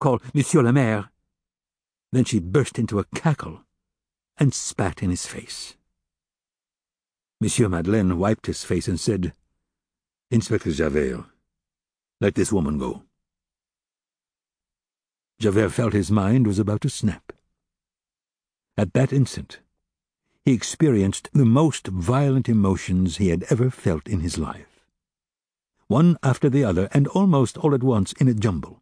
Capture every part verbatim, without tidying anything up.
call Monsieur le Maire." Then she burst into a cackle and spat in his face. Monsieur Madeleine wiped his face and said, "Inspector Javert, let this woman go." Javert felt his mind was about to snap. At that instant, he experienced the most violent emotions he had ever felt in his life, one after the other and almost all at once in a jumble.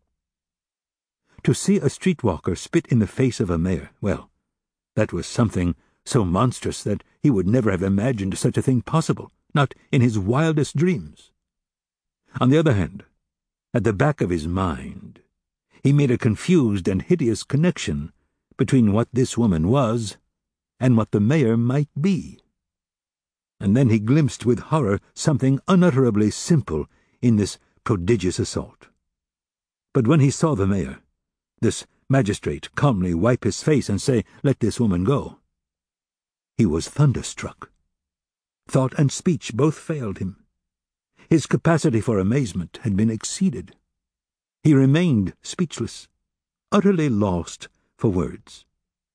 To see a streetwalker spit in the face of a mayor, well, that was something so monstrous that he would never have imagined such a thing possible, not in his wildest dreams. On the other hand, at the back of his mind, he made a confused and hideous connection between what this woman was and what the mayor might be. And then he glimpsed with horror something unutterably simple in this prodigious assault. But when he saw the mayor, this magistrate, calmly wipe his face and say, "Let this woman go," he was thunderstruck. Thought and speech both failed him. His capacity for amazement had been exceeded. He remained speechless, utterly lost for words.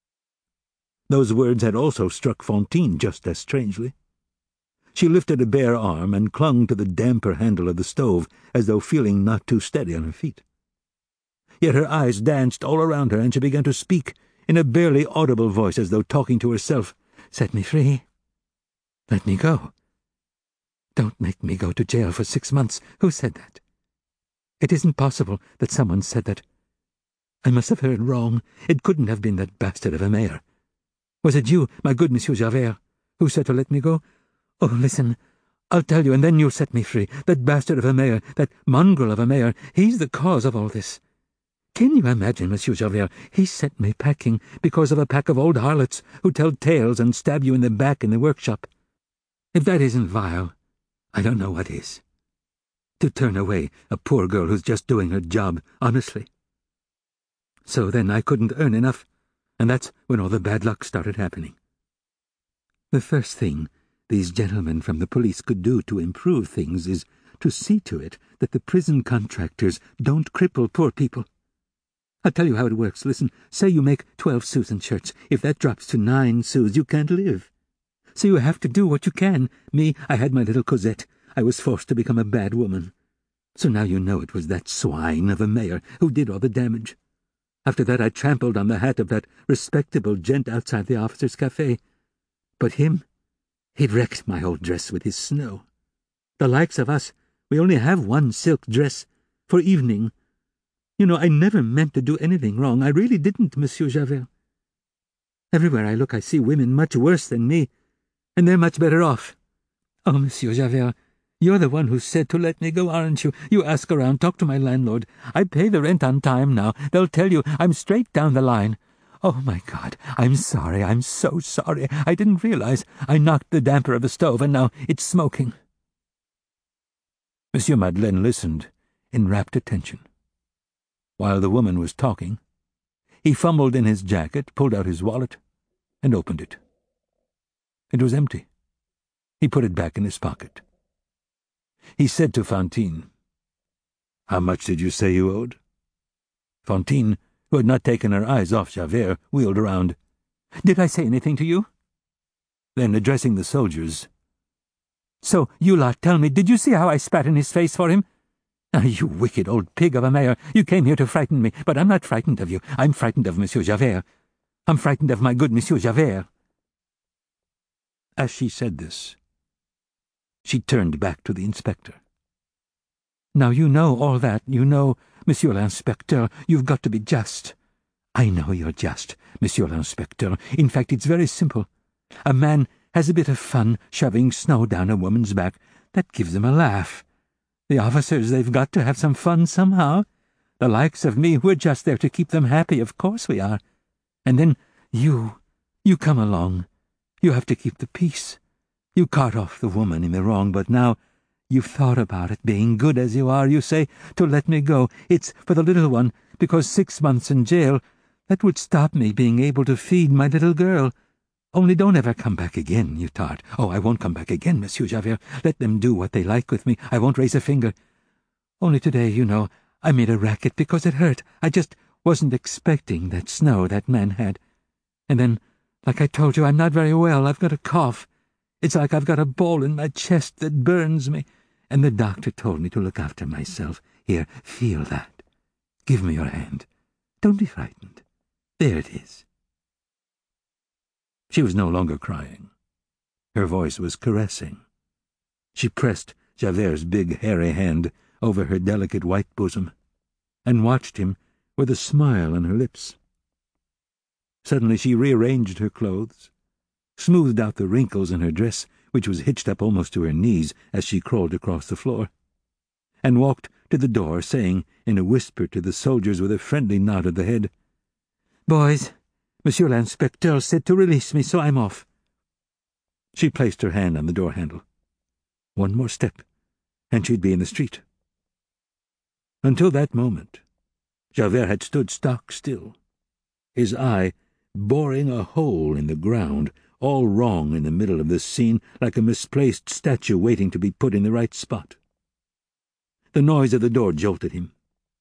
Those words had also struck Fantine just as strangely. She lifted a bare arm and clung to the damper handle of the stove, as though feeling not too steady on her feet. Yet her eyes danced all around her, and she began to speak in a barely audible voice, as though talking to herself. "Set me free. Let me go. Don't make me go to jail for six months. Who said that? It isn't possible that someone said that. I must have heard wrong. It couldn't have been that bastard of a mayor. Was it you, my good Monsieur Javert, who said to let me go? Oh, listen, I'll tell you, and then you'll set me free. That bastard of a mayor, that mongrel of a mayor, he's the cause of all this. Can you imagine, Monsieur Javert, he sent me packing because of a pack of old harlots who tell tales and stab you in the back in the workshop. If that isn't vile, I don't know what is. To turn away a poor girl who's just doing her job, honestly. So then I couldn't earn enough, and that's when all the bad luck started happening. The first thing these gentlemen from the police could do to improve things is to see to it that the prison contractors don't cripple poor people. I'll tell you how it works. Listen, say you make twelve sous in shirts. If that drops to nine sous, you can't live. So you have to do what you can. Me, I had my little Cosette. I was forced to become a bad woman. So now you know it was that swine of a mayor who did all the damage. After that I trampled on the hat of that respectable gent outside the officers' cafe. But him, he wrecked my old dress with his snow. The likes of us, we only have one silk dress, for evening. You know, I never meant to do anything wrong. I really didn't, Monsieur Javert. Everywhere I look I see women much worse than me, and they're much better off. Oh, Monsieur Javert, you're the one who said to let me go, aren't you? You ask around, talk to my landlord. I pay the rent on time now. They'll tell you I'm straight down the line. Oh, my God, I'm sorry, I'm so sorry. I didn't realize. I knocked the damper of the stove, and now it's smoking." Monsieur Madeleine listened in rapt attention. While the woman was talking, he fumbled in his jacket, pulled out his wallet, and opened it. It was empty. He put it back in his pocket. He said to Fantine, "How much did you say you owed?" Fantine, who had not taken her eyes off Javert, wheeled around. "Did I say anything to you?" Then, addressing the soldiers, "So, you lot, tell me, did you see how I spat in his face for him? Ah, you wicked old pig of a mayor, you came here to frighten me, but I'm not frightened of you. I'm frightened of Monsieur Javert. I'm frightened of my good Monsieur Javert." As she said this, she turned back to the inspector. "Now you know all that. You know, Monsieur l'Inspecteur, you've got to be just. I know you're just, Monsieur l'Inspecteur. In fact, it's very simple. A man has a bit of fun shoving snow down a woman's back. That gives him a laugh. The officers, they've got to have some fun somehow. The likes of me, we're just there to keep them happy, of course we are. And then you, you come along. You have to keep the peace. You caught off the woman in the wrong, but now you've thought about it, being good as you are. You say to let me go. It's for the little one, because six months in jail, that would stop me being able to feed my little girl. Only don't ever come back again, you tart. Oh, I won't come back again, Monsieur Javert. Let them do what they like with me. I won't raise a finger. Only today, you know, I made a racket because it hurt. I just Wasn't expecting that snow that man had. And then, like I told you, I'm not very well. I've got a cough. It's like I've got a ball in my chest that burns me. And the doctor told me to look after myself. Here, feel that. Give me your hand. Don't be frightened. There it is." She was no longer crying. Her voice was caressing. She pressed Javert's big, hairy hand over her delicate white bosom, and watched him with a smile on her lips. Suddenly she rearranged her clothes, smoothed out the wrinkles in her dress, which was hitched up almost to her knees as she crawled across the floor, and walked to the door, saying in a whisper to the soldiers with a friendly nod of the head, "Boys, Monsieur l'Inspecteur said to release me, so I'm off." She placed her hand on the door handle. One more step, and she'd be in the street. Until that moment, Javert had stood stock still, his eye boring a hole in the ground, all wrong in the middle of this scene, like a misplaced statue waiting to be put in the right spot. The noise of the door jolted him.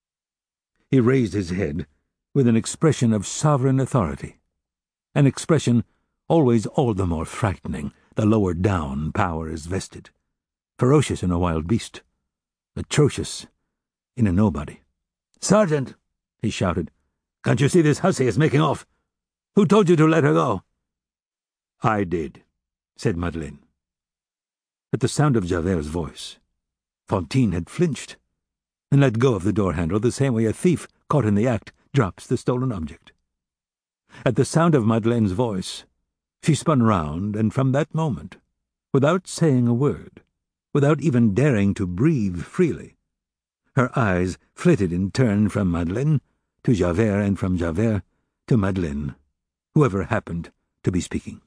He raised his head with an expression of sovereign authority, an expression always all the more frightening the lower down power is vested, ferocious in a wild beast, atrocious in a nobody. "Sergeant!" he shouted. "Can't you see this hussy is making off? Who told you to let her go?" "I did," said Madeleine. At the sound of Javert's voice, Fantine had flinched and let go of the door handle the same way a thief caught in the act drops the stolen object. At the sound of Madeleine's voice, she spun round, and from that moment, without saying a word, without even daring to breathe freely, her eyes flitted in turn from Madeleine to Javert and from Javert to Madeleine, whoever happened to be speaking.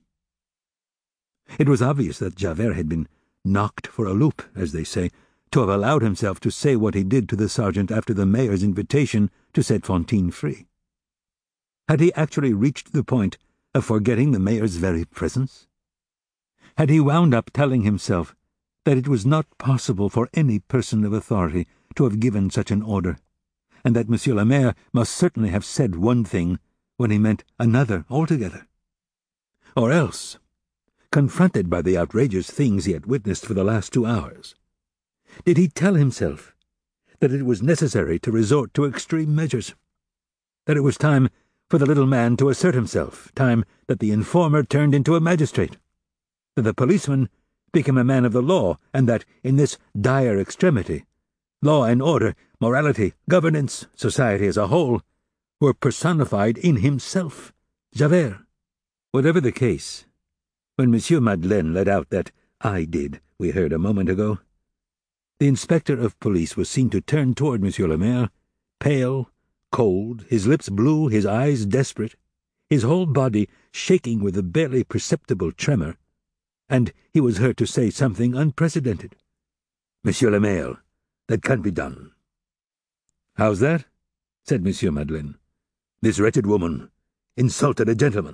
It was obvious that Javert had been knocked for a loop, as they say, to have allowed himself to say what he did to the sergeant after the mayor's invitation to set Fantine free. Had he actually reached the point of forgetting the mayor's very presence? Had he wound up telling himself that it was not possible for any person of authority to have given such an order, and that Monsieur le Maire must certainly have said one thing when he meant another altogether? Or else, confronted by the outrageous things he had witnessed for the last two hours, did he tell himself that it was necessary to resort to extreme measures, that it was time for the little man to assert himself, time that the informer turned into a magistrate, that the policeman became a man of the law, and that, in this dire extremity, law and order, morality, governance, society as a whole, were personified in himself, Javert? Whatever the case, when Monsieur Madeleine let out that "I did" we heard a moment ago, the inspector of police was seen to turn toward Monsieur le Maire, pale, cold, his lips blue, his eyes desperate, his whole body shaking with a barely perceptible tremor, and he was heard to say something unprecedented. "Monsieur le Maire, that can't be done." "How's that?" said Monsieur Madeleine. "This wretched woman insulted a gentleman."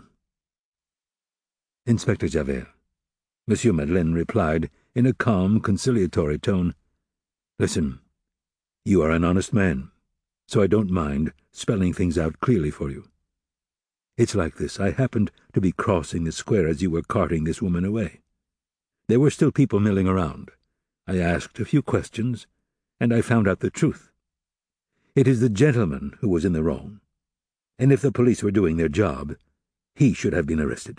"Inspector Javert," Monsieur Madeleine replied in a calm, conciliatory tone, "listen, you are an honest man, so I don't mind spelling things out clearly for you. It's like this. I happened to be crossing the square as you were carting this woman away. There were still people milling around. I asked a few questions, and I found out the truth. It is the gentleman who was in the wrong, and if the police were doing their job, he should have been arrested."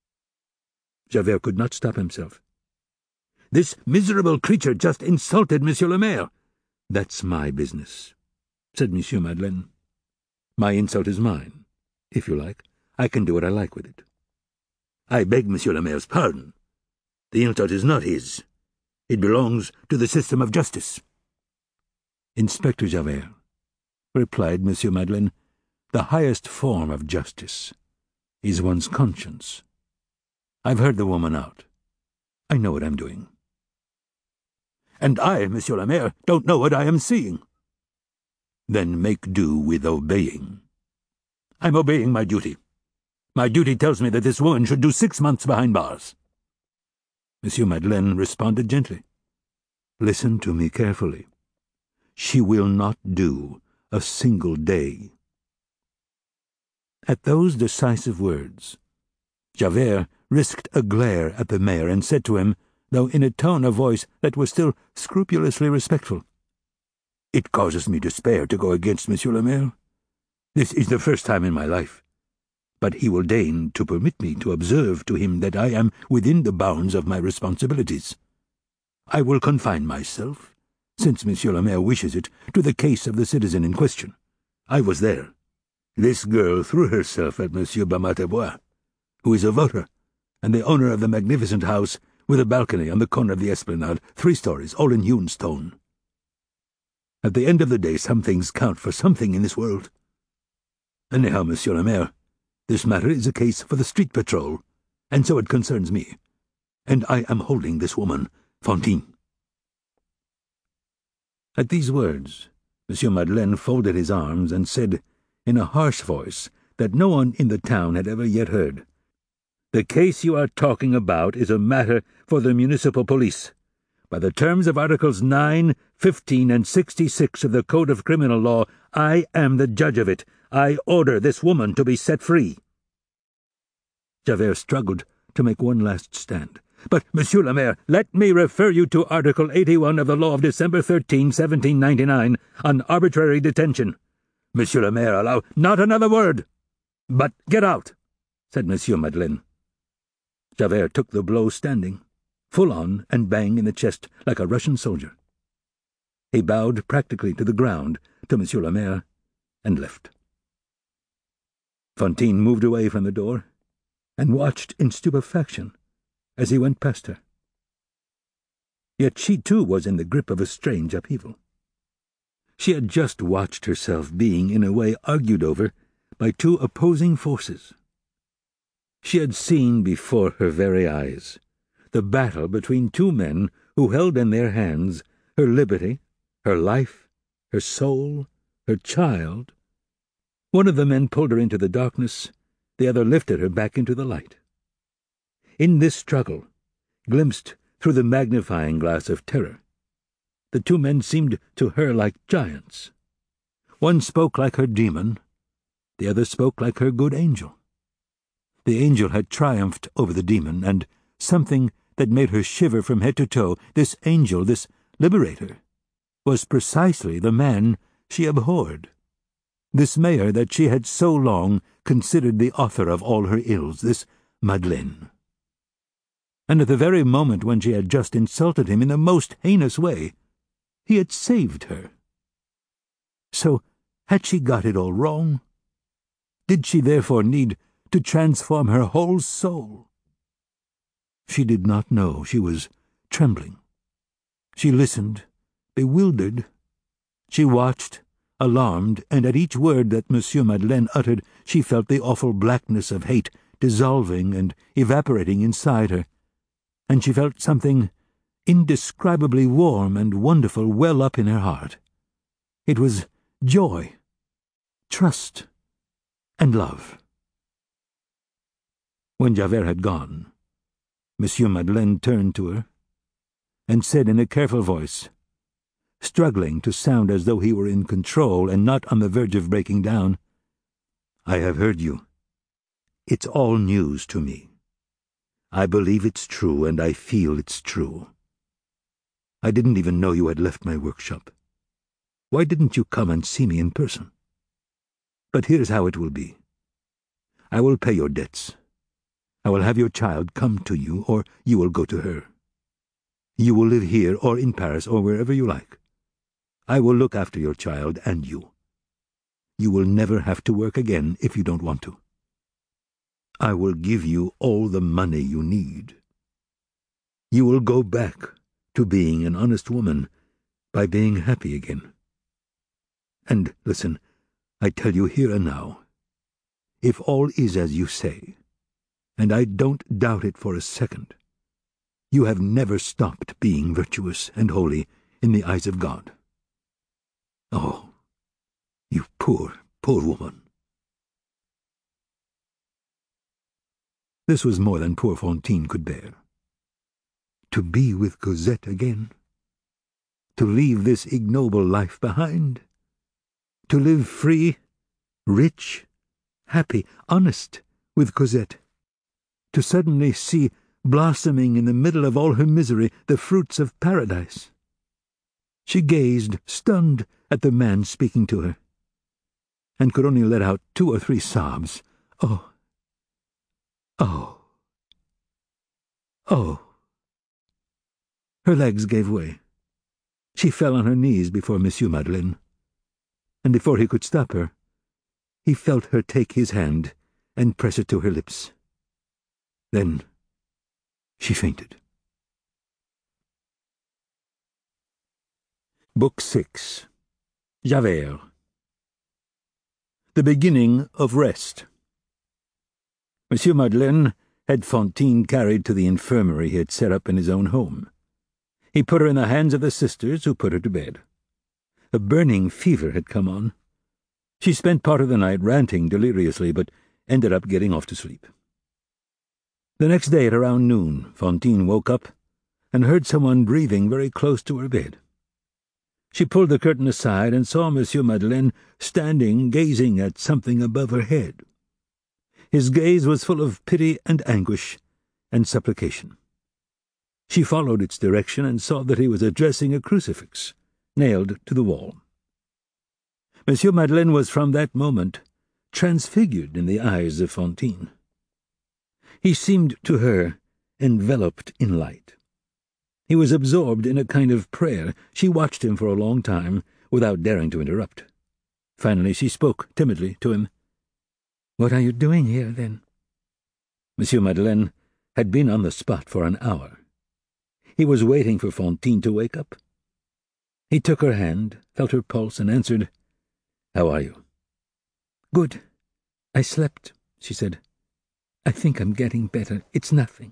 Javert could not stop himself. "This miserable creature just insulted Monsieur le Maire." "That's my business," said Monsieur Madeleine. "My insult is mine. If you like, I can do what I like with it." "I beg Monsieur le Maire's pardon. The insult is not his. It belongs to the system of justice." "Inspector Javert," replied Monsieur Madeleine, "the highest form of justice is one's conscience. I've heard the woman out. I know what I'm doing." "And I, Monsieur le Maire, don't know what I am seeing." "Then make do with obeying." "I'm obeying my duty. My duty tells me that this woman should do six months behind bars." Monsieur Madeleine responded gently. "Listen to me carefully. She will not do a single day. At those decisive words, Javert risked a glare at the mayor and said to him, though in a tone of voice that was still scrupulously respectful, "It causes me despair to go against Monsieur le Maire. This is the first time in my life, but he will deign to permit me to observe to him that I am within the bounds of my responsibilities. I will confine myself, since Monsieur le Maire wishes it, to the case of the citizen in question. I was there. This girl threw herself at Monsieur Bamatabois, who is a voter, and the owner of the magnificent house with a balcony on the corner of the esplanade, three stories, all in hewn stone. At the end of the day, some things count for something in this world. Anyhow, Monsieur le Maire, this matter is a case for the street patrol, and so it concerns me, and I am holding this woman, Fantine." At these words, Monsieur Madeleine folded his arms and said, in a harsh voice that no one in the town had ever yet heard, "The case you are talking about is a matter for the municipal police. By the terms of Articles nine, fifteen, and sixty-six of the Code of Criminal Law, I am the judge of it. I order this woman to be set free." Javert struggled to make one last stand. "But, Monsieur le Maire, let me refer you to Article eighty-one of the law of December thirteenth, seventeen ninety-nine, on arbitrary detention. Monsieur le Maire, allow not another word. But get out," said Monsieur Madeleine. Javert took the blow standing, full on and bang in the chest like a Russian soldier. He bowed practically to the ground to Monsieur le Maire and left. Fantine moved away from the door and watched in stupefaction as he went past her. Yet she too was in the grip of a strange upheaval. She had just watched herself being, in a way, argued over by two opposing forces. She had seen before her very eyes the battle between two men who held in their hands her liberty, her life, her soul, her child. One of the men pulled her into the darkness, the other lifted her back into the light. In this struggle, glimpsed through the magnifying glass of terror, the two men seemed to her like giants. One spoke like her demon, the other spoke like her good angel. The angel had triumphed over the demon, and something that made her shiver from head to toe, this angel, this liberator, was precisely the man she abhorred, this mayor that she had so long considered the author of all her ills, this Madeleine. And at the very moment when she had just insulted him in the most heinous way, he had saved her. So had she got it all wrong? Did she therefore need to transform her whole soul? She did not know. She was trembling. She listened, bewildered. She watched, alarmed, and at each word that Monsieur Madeleine uttered, she felt the awful blackness of hate dissolving and evaporating inside her, and she felt something indescribably warm and wonderful well up in her heart. It was joy, trust, and love. When Javert had gone, Monsieur Madeleine turned to her and said in a careful voice, struggling to sound as though he were in control and not on the verge of breaking down, "I have heard you. It's all news to me. I believe it's true, and I feel it's true. I didn't even know you had left my workshop. Why didn't you come and see me in person? But here's how it will be. I will pay your debts. I will have your child come to you, or you will go to her. You will live here or in Paris or wherever you like. I will look after your child and you. You will never have to work again if you don't want to. I will give you all the money you need. You will go back to being an honest woman by being happy again. And listen, I tell you here and now, if all is as you say, and I don't doubt it for a second, you have never stopped being virtuous and holy in the eyes of God. Oh, you poor, poor woman." This was more than poor Fantine could bear. To be with Cosette again, to leave this ignoble life behind, to live free, rich, happy, honest with Cosette, to suddenly see blossoming in the middle of all her misery the fruits of paradise. She gazed, stunned, at the man speaking to her, and could only let out two or three sobs. Oh! Oh! Oh! Her legs gave way. She fell on her knees before Monsieur Madeleine, and before he could stop her, he felt her take his hand and press it to her lips. Then she fainted. Book six. Javert. The beginning of rest. Monsieur Madeleine had Fantine carried to the infirmary he had set up in his own home. He put her in the hands of the sisters, who put her to bed. A burning fever had come on. She spent part of the night ranting deliriously, but ended up getting off to sleep. The next day at around noon, Fantine woke up and heard someone breathing very close to her bed. She pulled the curtain aside and saw Monsieur Madeleine standing gazing at something above her head. His gaze was full of pity and anguish and supplication. She followed its direction and saw that he was addressing a crucifix, nailed to the wall. Monsieur Madeleine was from that moment transfigured in the eyes of Fantine. He seemed to her enveloped in light. He was absorbed in a kind of prayer. She watched him for a long time, without daring to interrupt. Finally she spoke timidly to him. "What are you doing here, then?" Monsieur Madeleine had been on the spot for an hour. He was waiting for Fantine to wake up. He took her hand, felt her pulse, and answered, "How are you?" "Good. I slept," she said. "I think I'm getting better. It's nothing."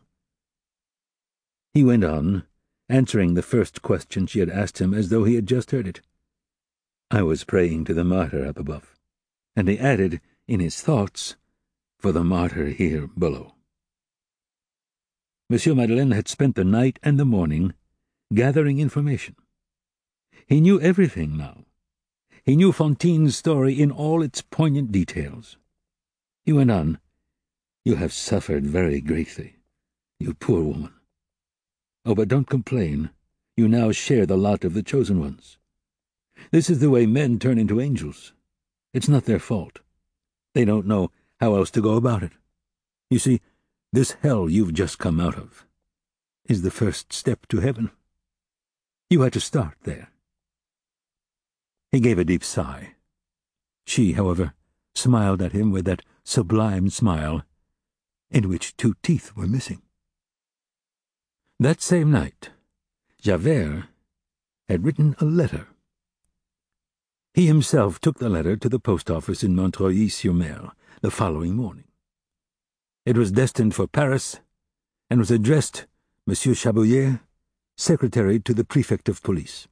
He went on, answering the first question she had asked him as though he had just heard it. "I was praying to the martyr up above." And he added, in his thoughts, "for the martyr here below." Monsieur Madeleine had spent the night and the morning gathering information. He knew everything now. He knew Fantine's story in all its poignant details. He went on, "You have suffered very greatly, you poor woman. Oh, but don't complain. You now share the lot of the chosen ones. This is the way men turn into angels. It's not their fault. They don't know how else to go about it. You see, this hell you've just come out of is the first step to heaven. You had to start there." He gave a deep sigh. She, however, smiled at him with that sublime smile in which two teeth were missing. That same night, Javert had written a letter. He himself took the letter to the post office in Montreuil-sur-Mer the following morning. It was destined for Paris, and was addressed Monsieur Chabouillet, secretary to the prefect of police.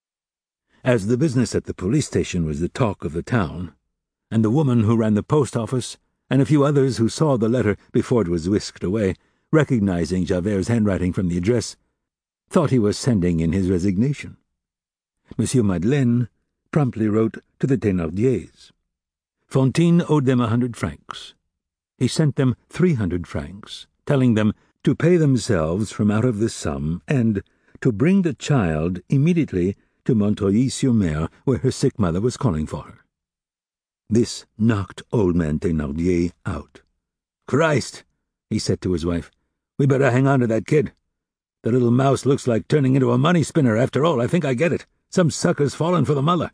As the business at the police station was the talk of the town, and the woman who ran the post office, and a few others who saw the letter before it was whisked away, recognizing Javert's handwriting from the address, thought he was sending in his resignation. Monsieur Madeleine promptly wrote to the Thénardiers. Fantine owed them a hundred francs. He sent them three hundred francs, telling them to pay themselves from out of the sum, and to bring the child immediately to Montreuil-sur-Mer, where her sick mother was calling for her. This knocked old man Thénardier out. "Christ!" he said to his wife, "we better hang on to that kid. The little mouse looks like turning into a money spinner after all. I think I get it. Some sucker's fallen for the mother."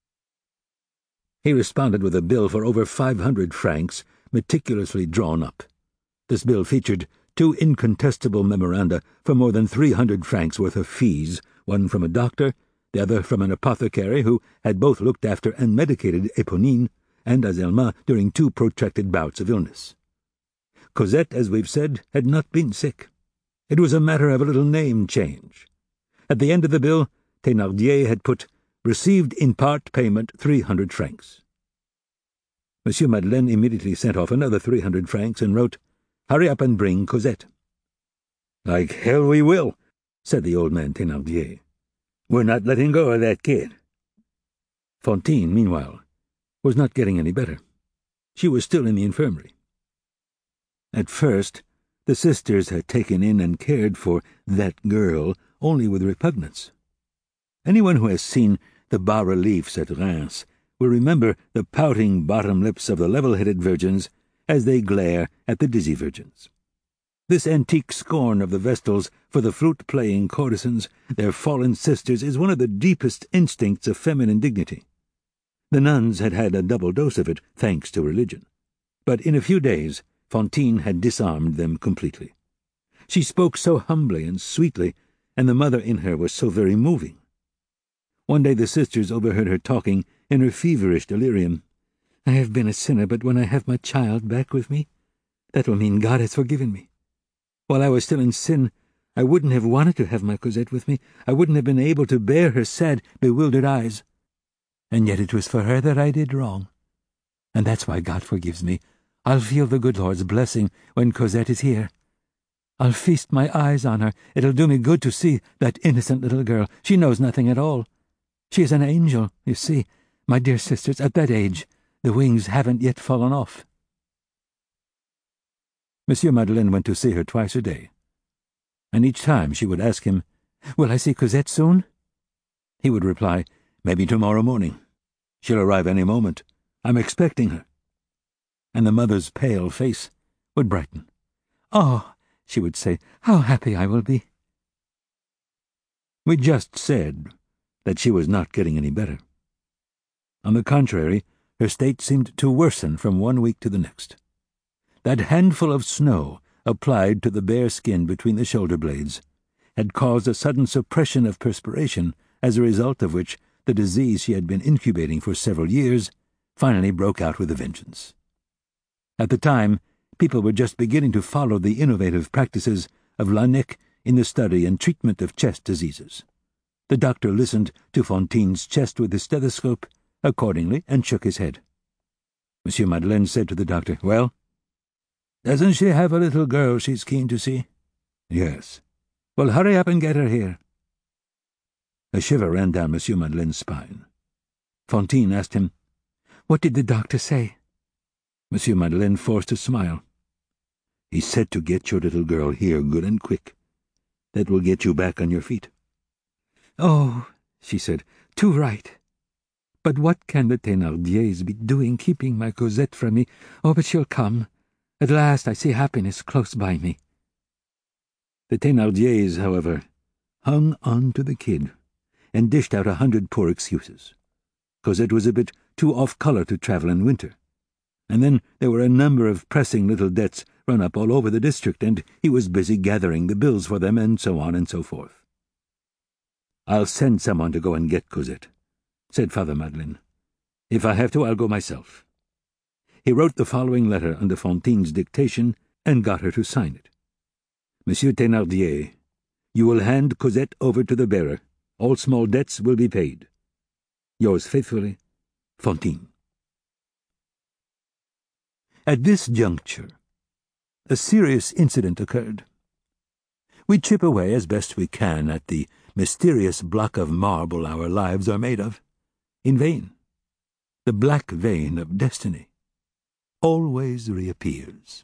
He responded with a bill for over five hundred francs, meticulously drawn up. This bill featured two incontestable memoranda for more than three hundred francs worth of fees, one from a doctor, the other from an apothecary who had both looked after and medicated Éponine and Azelma during two protracted bouts of illness. Cosette, as we've said, had not been sick. It was a matter of a little name change. At the end of the bill, Thénardier had put, "Received in part payment three hundred francs." Monsieur Madeleine immediately sent off another three hundred francs and wrote, "Hurry up and bring Cosette." "Like hell we will," said the old man Thénardier. "We're not letting go of that kid." Fantine, meanwhile, was not getting any better. she was still in the infirmary. At first, the sisters had taken in and cared for that girl only with repugnance. Anyone who has seen the bas-reliefs at Reims will remember the pouting bottom lips of the level-headed virgins as they glare at the dizzy virgins. This antique scorn of the Vestals for the flute-playing courtesans, their fallen sisters, is one of the deepest instincts of feminine dignity. The nuns had had a double dose of it, thanks to religion. But in a few days, Fantine had disarmed them completely. She spoke so humbly and sweetly, and the mother in her was so very moving. One day the sisters overheard her talking in her feverish delirium. "I have been a sinner, but when I have my child back with me, that will mean God has forgiven me. While I was still in sin, I wouldn't have wanted to have my Cosette with me. I wouldn't have been able to bear her sad, bewildered eyes. And yet it was for her that I did wrong. And that's why God forgives me. I'll feel the good Lord's blessing when Cosette is here. I'll feast my eyes on her. It'll do me good to see that innocent little girl. She knows nothing at all. She is an angel, you see. My dear sisters, at that age, the wings haven't yet fallen off." Monsieur Madeleine went to see her twice a day, and each time she would ask him, "Will I see Cosette soon?" He would reply, "Maybe tomorrow morning. She'll arrive any moment. I'm expecting her." And the mother's pale face would brighten. "Oh," she would say, "how happy I will be." We just said that she was not getting any better. On the contrary, her state seemed to worsen from one week to the next. That handful of snow, applied to the bare skin between the shoulder blades, had caused a sudden suppression of perspiration, as a result of which the disease she had been incubating for several years finally broke out with a vengeance. At the time, people were just beginning to follow the innovative practices of Laennec in the study and treatment of chest diseases. The doctor listened to Fantine's chest with his stethoscope, accordingly, and shook his head. Monsieur Madeleine said to the doctor, "Well, doesn't she have a little girl she's keen to see?" "Yes." "Well, hurry up and get her here." A shiver ran down Monsieur Madeleine's spine. Fantine asked him, "What did the doctor say?" Monsieur Madeleine forced a smile. "He said to get your little girl here good and quick. That will get you back on your feet." "Oh," she said, "too right. But what can the Thénardiers be doing keeping my Cosette from me? Oh, but she'll come. At last I see happiness close by me." The Thénardiers, however, hung on to the kid and dished out a hundred poor excuses. Cosette was a bit too off-color to travel in winter. And then there were a number of pressing little debts run up all over the district, and he was busy gathering the bills for them, and so on and so forth. "I'll send someone to go and get Cosette," said Father Madeleine. "If I have to, I'll go myself." He wrote the following letter under Fantine's dictation and got her to sign it. "Monsieur Thénardier, you will hand Cosette over to the bearer. All small debts will be paid. Yours faithfully, Fantine." At this juncture, a serious incident occurred. We chip away as best we can at the mysterious block of marble our lives are made of. In vain. The black vein of destiny always reappears.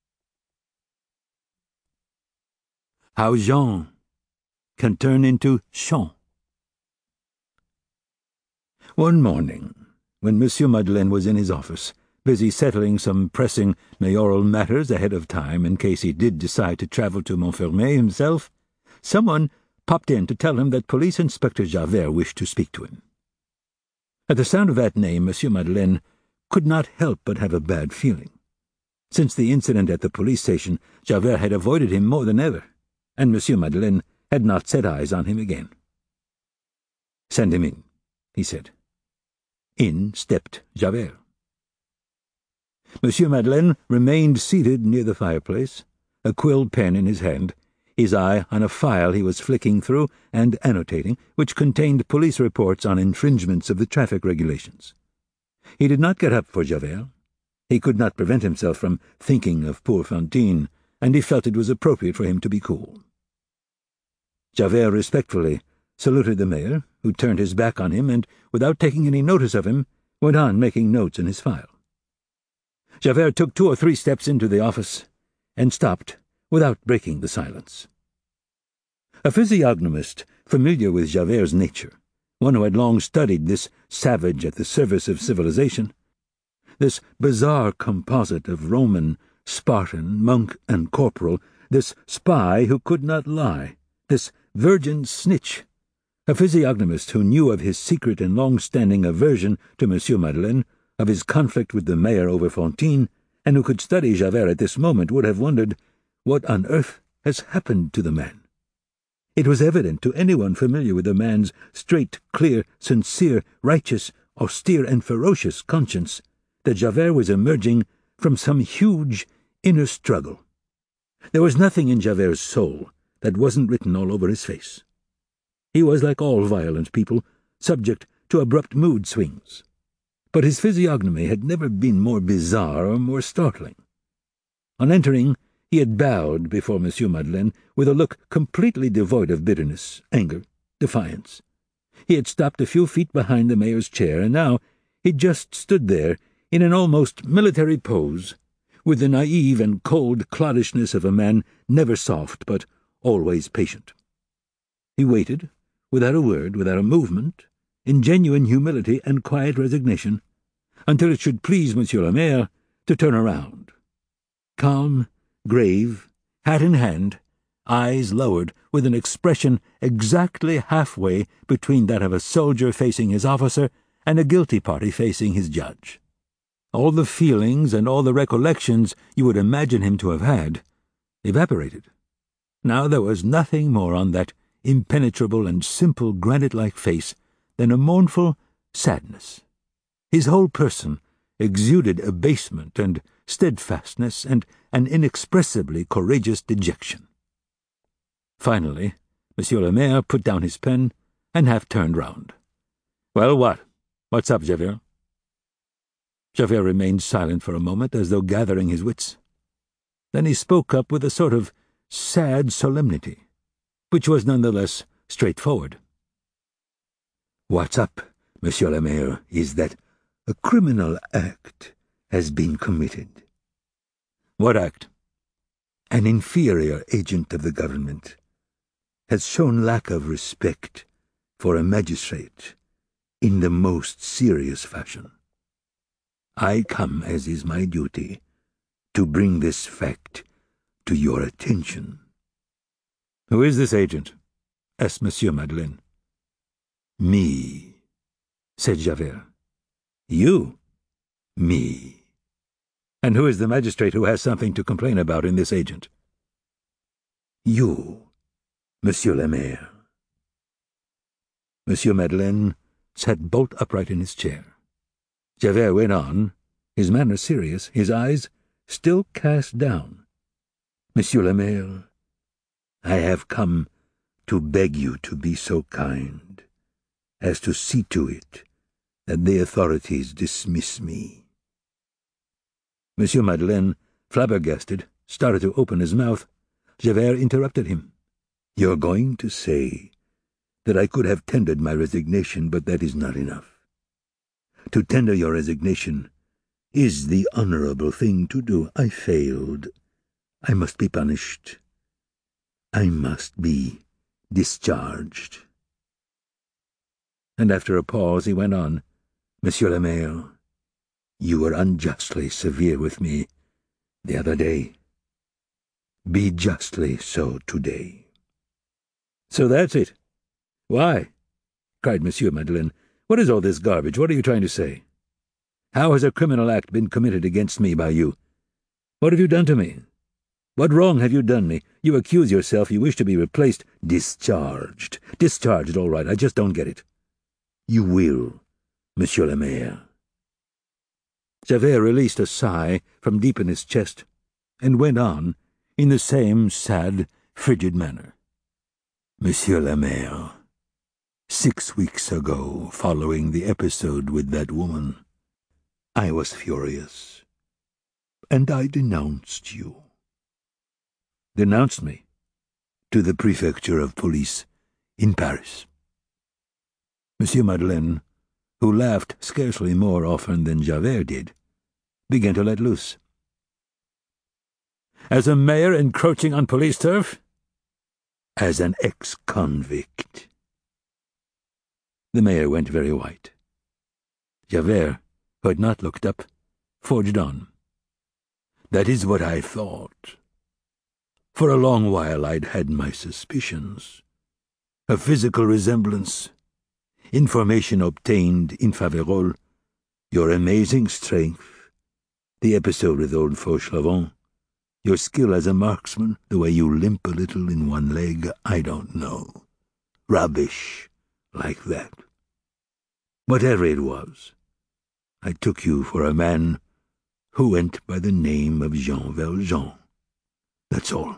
How Jean can turn into Chant. One morning, when Monsieur Madeleine was in his office, busy settling some pressing mayoral matters ahead of time in case he did decide to travel to Montfermeil himself, someone popped in to tell him that Police Inspector Javert wished to speak to him. At the sound of that name, Monsieur Madeleine could not help but have a bad feeling. Since the incident at the police station, Javert had avoided him more than ever, and Monsieur Madeleine had not set eyes on him again. "Send him in," he said. In stepped Javert. Monsieur Madeleine remained seated near the fireplace, a quill pen in his hand, his eye on a file he was flicking through and annotating, which contained police reports on infringements of the traffic regulations. He did not get up for Javert. He could not prevent himself from thinking of poor Fantine, and he felt it was appropriate for him to be cool. Javert respectfully saluted the mayor, who turned his back on him and, without taking any notice of him, went on making notes in his file. Javert took two or three steps into the office and stopped without breaking the silence. A physiognomist familiar with Javert's nature, one who had long studied this savage at the service of civilization, this bizarre composite of Roman, Spartan, monk, and corporal, this spy who could not lie, this virgin snitch, a physiognomist who knew of his secret and long-standing aversion to Monsieur Madeleine, of his conflict with the mayor over Fantine, and who could study Javert at this moment, would have wondered, what on earth has happened to the man? It was evident to anyone familiar with the man's straight, clear, sincere, righteous, austere, and ferocious conscience that Javert was emerging from some huge inner struggle. There was nothing in Javert's soul that wasn't written all over his face. He was, like all violent people, subject to abrupt mood swings. But his physiognomy had never been more bizarre or more startling. On entering, he had bowed before Monsieur Madeleine with a look completely devoid of bitterness, anger, defiance. He had stopped a few feet behind the mayor's chair, and now he just stood there in an almost military pose, with the naive and cold clodishness of a man never soft but always patient. He waited, without a word, without a movement, in genuine humility and quiet resignation, until it should please Monsieur le Maire to turn around. Calm, grave, hat in hand, eyes lowered, with an expression exactly halfway between that of a soldier facing his officer and a guilty party facing his judge. All the feelings and all the recollections you would imagine him to have had evaporated. Now there was nothing more on that impenetrable and simple granite-like face than a mournful sadness. His whole person exuded abasement and steadfastness and an inexpressibly courageous dejection. Finally, Monsieur le Maire put down his pen and half turned round. "Well, what? What's up, Javert?" Javert remained silent for a moment, as though gathering his wits. Then he spoke up with a sort of sad solemnity, which was none the less straightforward. "What's up, Monsieur le Maire, is that a criminal act has been committed." "What act?" "An inferior agent of the government has shown lack of respect for a magistrate in the most serious fashion. I come, as is my duty, to bring this fact to your attention." "Who is this agent?" asked Monsieur Madeleine. "Me," said Javert. "You?" "Me." "And who is the magistrate who has something to complain about in this agent?" "You, Monsieur le Maire." Monsieur Madeleine sat bolt upright in his chair. Javert went on, his manner serious, his eyes still cast down. "Monsieur le Maire, I have come to beg you to be so kind as to see to it that the authorities dismiss me." Monsieur Madeleine, flabbergasted, started to open his mouth. Javert interrupted him. "You're going to say that I could have tendered my resignation, but that is not enough. To tender your resignation is the honorable thing to do. I failed. I must be punished. I must be discharged." And after a pause he went on, "Monsieur le Maire, you were unjustly severe with me the other day. Be justly so today." "So that's it? Why?" cried Monsieur Madeleine. "What is all this garbage? What are you trying to say? How has a criminal act been committed against me by you? What have you done to me? What wrong have you done me? You accuse yourself, you wish to be replaced, discharged. Discharged, all right, I just don't get it." "You will, Monsieur le Maire." Javert released a sigh from deep in his chest, and went on in the same sad, frigid manner. "Monsieur le Maire, six weeks ago, following the episode with that woman, I was furious, and I denounced you." "Denounced me?" "To the prefecture of police in Paris." Monsieur Madeleine, who laughed scarcely more often than Javert did, began to let loose. As a mayor encroaching on police turf? As an ex-convict. The mayor went very white. Javert, who had not looked up, forged on. That is what I thought. For a long while I'd had my suspicions. A physical resemblance, information obtained in Faverolles, your amazing strength, the episode with old Fauchelevent, your skill as a marksman, the way you limp a little in one leg, I don't know. Rubbish, like that. Whatever it was, I took you for a man who went by the name of Jean Valjean. That's all.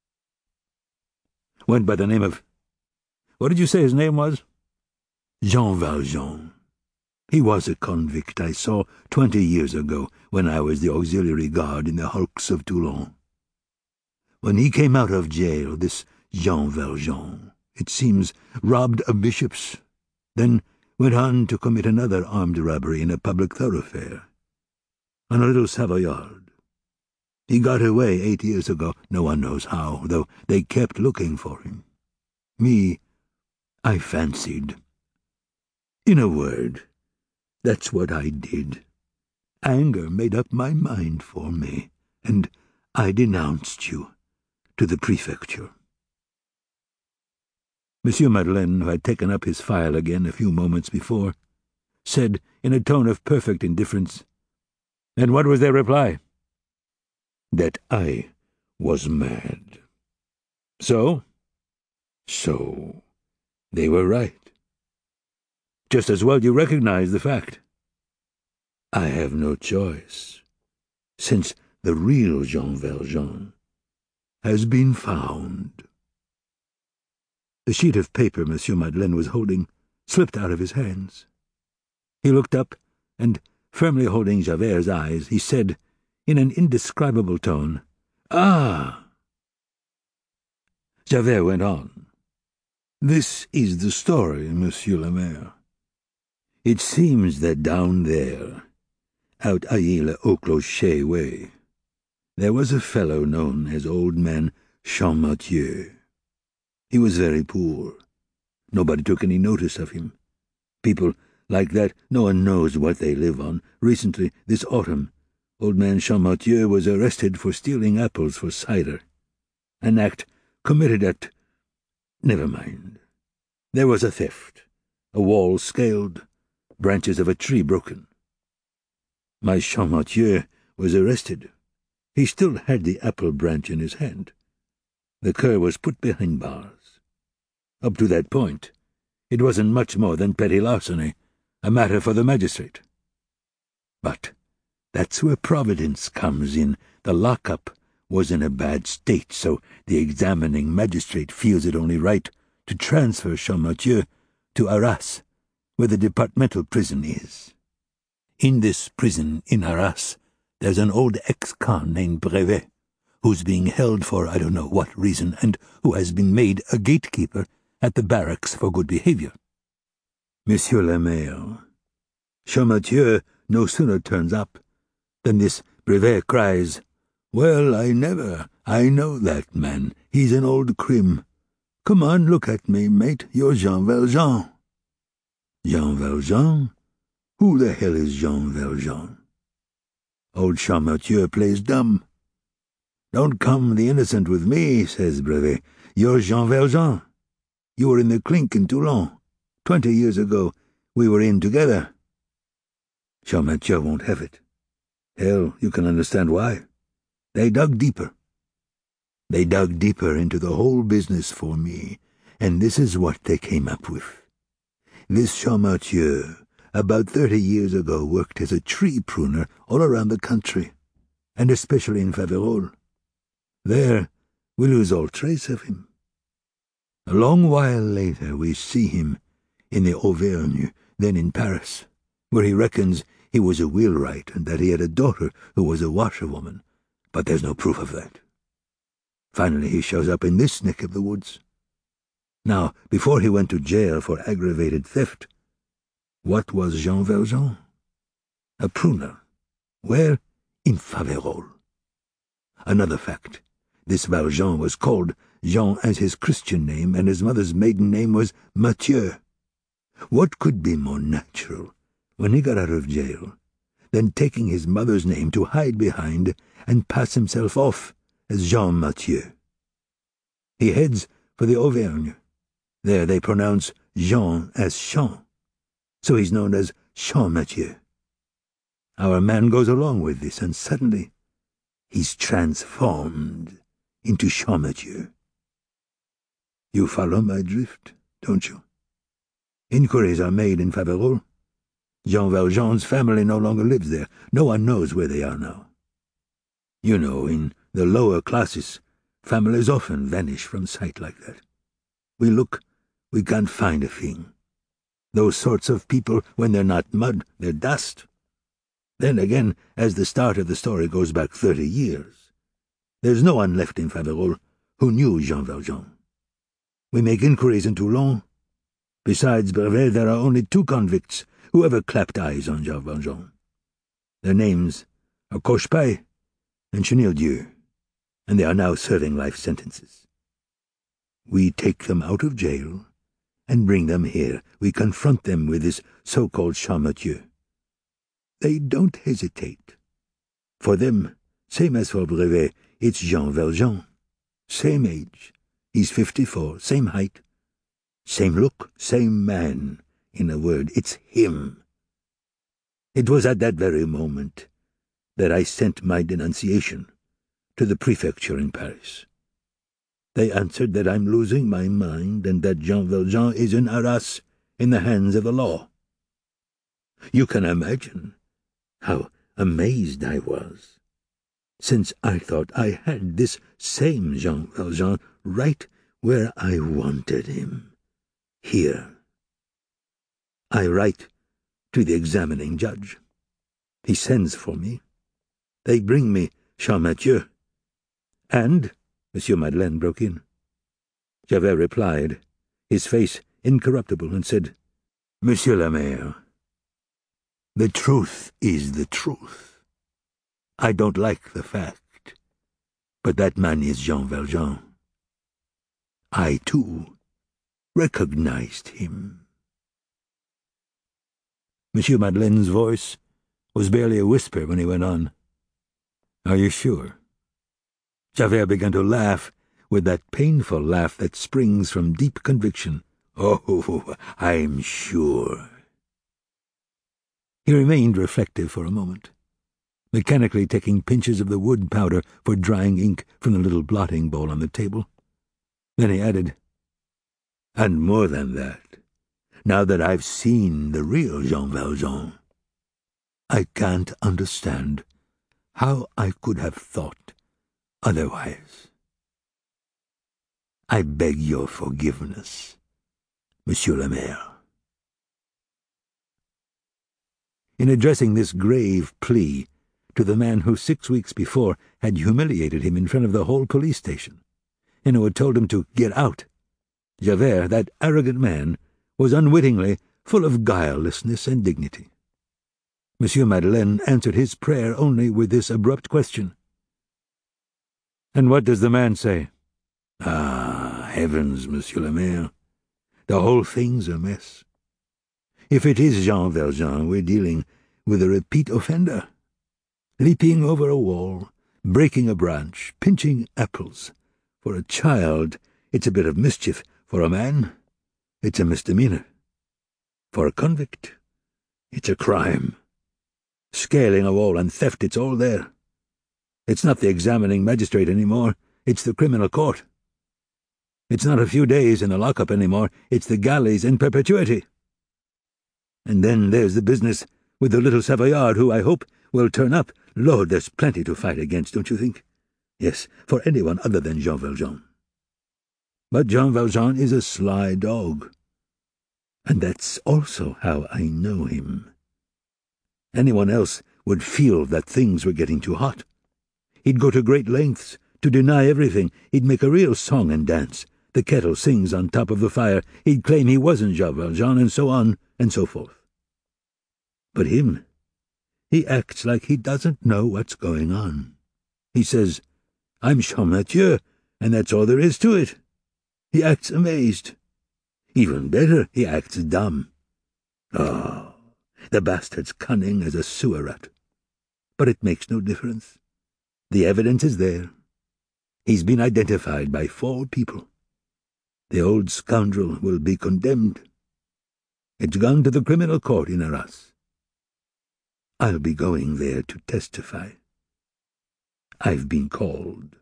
Went by the name of... What did you say his name was? Jean Valjean. He was a convict I saw twenty years ago when I was the auxiliary guard in the hulks of Toulon. When he came out of jail, this Jean Valjean, it seems, robbed a bishop's, then went on to commit another armed robbery in a public thoroughfare, on a little Savoyard. He got away eight years ago, no one knows how, though they kept looking for him. Me, I fancied. In a word, that's what I did. Anger made up my mind for me, and I denounced you to the prefecture. Monsieur Madeleine, who had taken up his file again a few moments before, said in a tone of perfect indifference, "And what was their reply?" "That I was mad." "So?" "So. They were right." "Just as well you recognize the fact." "I have no choice, since the real Jean Valjean has been found." The sheet of paper Monsieur Madeleine was holding slipped out of his hands. He looked up, and, firmly holding Javert's eyes, he said, in an indescribable tone, "Ah!" Javert went on. "This is the story, Monsieur le Maire. It seems that down there, out Ailly-le-Haut-Clocher way, there was a fellow known as Old Man Champmathieu. He was very poor. Nobody took any notice of him. People like that, no one knows what they live on. Recently, this autumn, Old Man Champmathieu was arrested for stealing apples for cider. An act committed at... Never mind. There was a theft, a wall scaled, branches of a tree broken. My Champmathieu was arrested. He still had the apple branch in his hand. The cur was put behind bars. Up to that point, it wasn't much more than petty larceny, a matter for the magistrate. But that's where Providence comes in. The lockup was in a bad state, so the examining magistrate feels it only right to transfer Champmathieu to Arras, where the departmental prison is. In this prison in Arras, there's an old ex-con named Brevet, who's being held for I don't know what reason, and who has been made a gatekeeper at the barracks for good behavior. Monsieur le Maire, Champmathieu no sooner turns up than this Brevet cries, 'Well, I never, I know that man, he's an old crim. Come on, look at me, mate, you're Jean Valjean.' Jean Valjean? Who the hell is Jean Valjean? Old Champmathieu plays dumb. 'Don't come the innocent with me,' says Brevet. 'You're Jean Valjean. You were in the clink in Toulon. Twenty years ago we were in together.' Champmathieu won't have it. Hell, you can understand why. They dug deeper. They dug deeper into the whole business for me, and this is what they came up with. This Champmathieu, about thirty years ago, worked as a tree pruner all around the country, and especially in Faverolles. There we lose all trace of him. A long while later we see him in the Auvergne, then in Paris, where he reckons he was a wheelwright and that he had a daughter who was a washerwoman, but there's no proof of that. Finally he shows up in this neck of the woods. Now, before he went to jail for aggravated theft, what was Jean Valjean? A pruner. Where? in Faverolles. Another fact, this Valjean was called Jean as his Christian name, and his mother's maiden name was Mathieu. What could be more natural, when he got out of jail, than taking his mother's name to hide behind and pass himself off as Jean Mathieu? He heads for the Auvergne. There they pronounce Jean as Champ, so he's known as Champmathieu. Our man goes along with this, and suddenly he's transformed into Champmathieu. You follow my drift, don't you? Inquiries are made in Faverolles. Jean Valjean's family no longer lives there. No one knows where they are now. You know, in the lower classes, families often vanish from sight like that. We look, we can't find a thing. Those sorts of people, when they're not mud, they're dust. Then again, as the start of the story goes back thirty years, there's no one left in Faverolles who knew Jean Valjean. We make inquiries in Toulon. Besides Brevet, there are only two convicts who ever clapped eyes on Jean Valjean. Their names are Cochepaille and Chenildieu, and they are now serving life sentences. We take them out of jail and bring them here. We confront them with this so-called Champmathieu. They don't hesitate. For them, same as for Brevet, it's Jean Valjean. Same age. He's fifty-four, same height. Same look, same man. In a word, it's him. It was at that very moment that I sent my denunciation to the prefecture in Paris. They answered that I'm losing my mind and that Jean Valjean is in Arras in the hands of the law. You can imagine how amazed I was, since I thought I had this same Jean Valjean right where I wanted him, here. I write to the examining judge. He sends for me. They bring me Champmathieu. And, Monsieur Madeleine broke in. Javert replied, his face incorruptible, and said, Monsieur le Maire, the truth is the truth. I don't like the fact, but that man is Jean Valjean. I, too, recognized him. Monsieur Madeleine's voice was barely a whisper when he went on. Are you sure? Javert began to laugh with that painful laugh that springs from deep conviction. Oh, I'm sure. He remained reflective for a moment, mechanically taking pinches of the wood powder for drying ink from the little blotting bowl on the table. Then he added, And more than that, now that I've seen the real Jean Valjean, I can't understand how I could have thought otherwise. I beg your forgiveness, Monsieur le Maire. In addressing this grave plea to the man who six weeks before had humiliated him in front of the whole police station, and who had told him to get out, Javert, that arrogant man, was unwittingly full of guilelessness and dignity. Monsieur Madeleine answered his prayer only with this abrupt question. And what does the man say? Ah, heavens, Monsieur le Maire, the whole thing's a mess. If it is Jean Valjean, we're dealing with a repeat offender. Leaping over a wall, breaking a branch, pinching apples. For a child, it's a bit of mischief. For a man, it's a misdemeanor. For a convict, it's a crime. Scaling a wall and theft, it's all there. It's not the examining magistrate anymore, it's the criminal court. It's not a few days in the lockup anymore, it's the galleys in perpetuity. And then there's the business with the little Savoyard who, I hope, will turn up. Lord, there's plenty to fight against, don't you think? Yes, for anyone other than Jean Valjean. But Jean Valjean is a sly dog. And that's also how I know him. Anyone else would feel that things were getting too hot. He'd go to great lengths to deny everything. He'd make a real song and dance. The kettle sings on top of the fire. He'd claim he wasn't Jean Valjean, and so on and so forth. But him, He acts like he doesn't know what's going on. He says, I'm Champmathieu, and that's all there is to it. He acts amazed. Even better, he acts dumb. Oh, the bastard's cunning as a sewer rat. But it makes no difference. The evidence is there. He's been identified by four people. The old scoundrel will be condemned. It's gone to the criminal court in Arras. I'll be going there to testify. I've been called.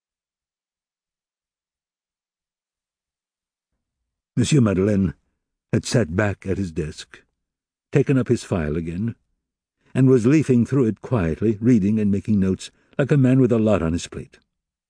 Monsieur Madeleine had sat back at his desk, taken up his file again, and was leafing through it quietly, reading and making notes, like a man with a lot on his plate.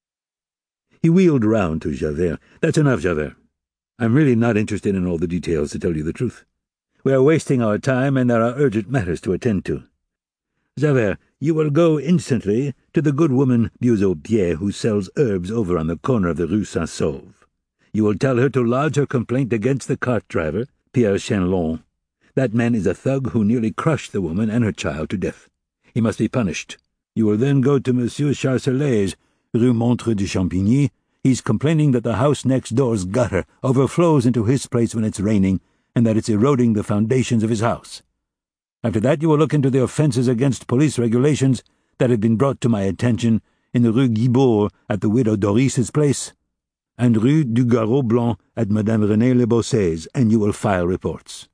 He wheeled round to Javert. That's enough, Javert. I'm really not interested in all the details, to tell you the truth. We are wasting our time, and there are urgent matters to attend to. Javert, you will go instantly to the good woman Buseau-Pierre, who sells herbs over on the corner of the Rue Saint-Sauve. You will tell her to lodge her complaint against the cart driver, Pierre Chanlon. That man is a thug who nearly crushed the woman and her child to death. He must be punished. You will then go to Monsieur Charcelet's, Rue Montre de Champigny. He's complaining that the house next door's gutter overflows into his place when it's raining, and that it's eroding the foundations of his house. After that you will look into the offences against police regulations that have been brought to my attention in the Rue Guibourg at the widow Doris's place, and Rue du Garot Blanc at Madame Renée Lebosse's, and you will file reports.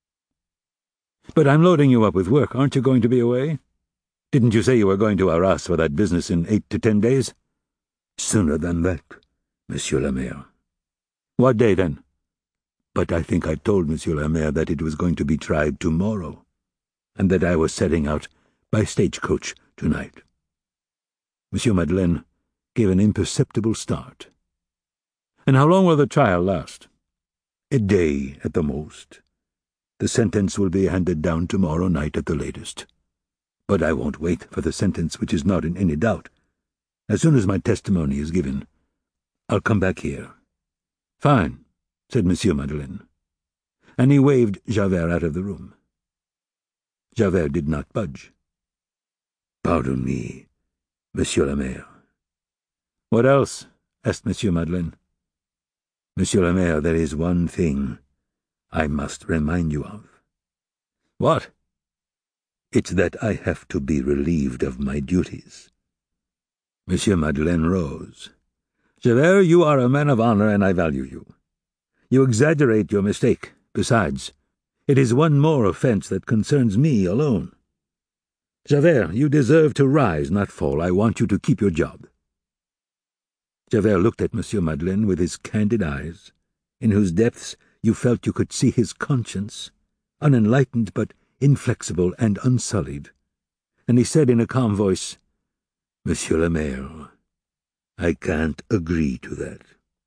But I'm loading you up with work. Aren't you going to be away? Didn't you say you were going to Arras for that business in eight to ten days? Sooner than that, Monsieur le Maire. What day, then? But I think I told Monsieur le Maire that it was going to be tried tomorrow, and that I was setting out by stagecoach tonight. Monsieur Madeleine gave an imperceptible start. And how long will the trial last? A day at the most. The sentence will be handed down tomorrow night at the latest. But I won't wait for the sentence which is not in any doubt. As soon as my testimony is given, I'll come back here. Fine, said Monsieur Madeleine, and he waved Javert out of the room. Javert did not budge. Pardon me, Monsieur le Maire. What else? Asked Monsieur Madeleine. Monsieur le Maire, there is one thing I must remind you of. What? It's that I have to be relieved of my duties. Monsieur Madeleine rose. Javert, you are a man of honor, and I value you. You exaggerate your mistake. Besides, it is one more offense that concerns me alone. Javert, you deserve to rise, not fall. I want you to keep your job. Javert looked at Monsieur Madeleine with his candid eyes, in whose depths you felt you could see his conscience, unenlightened but inflexible and unsullied, and he said in a calm voice, Monsieur le Maire, I can't agree to that.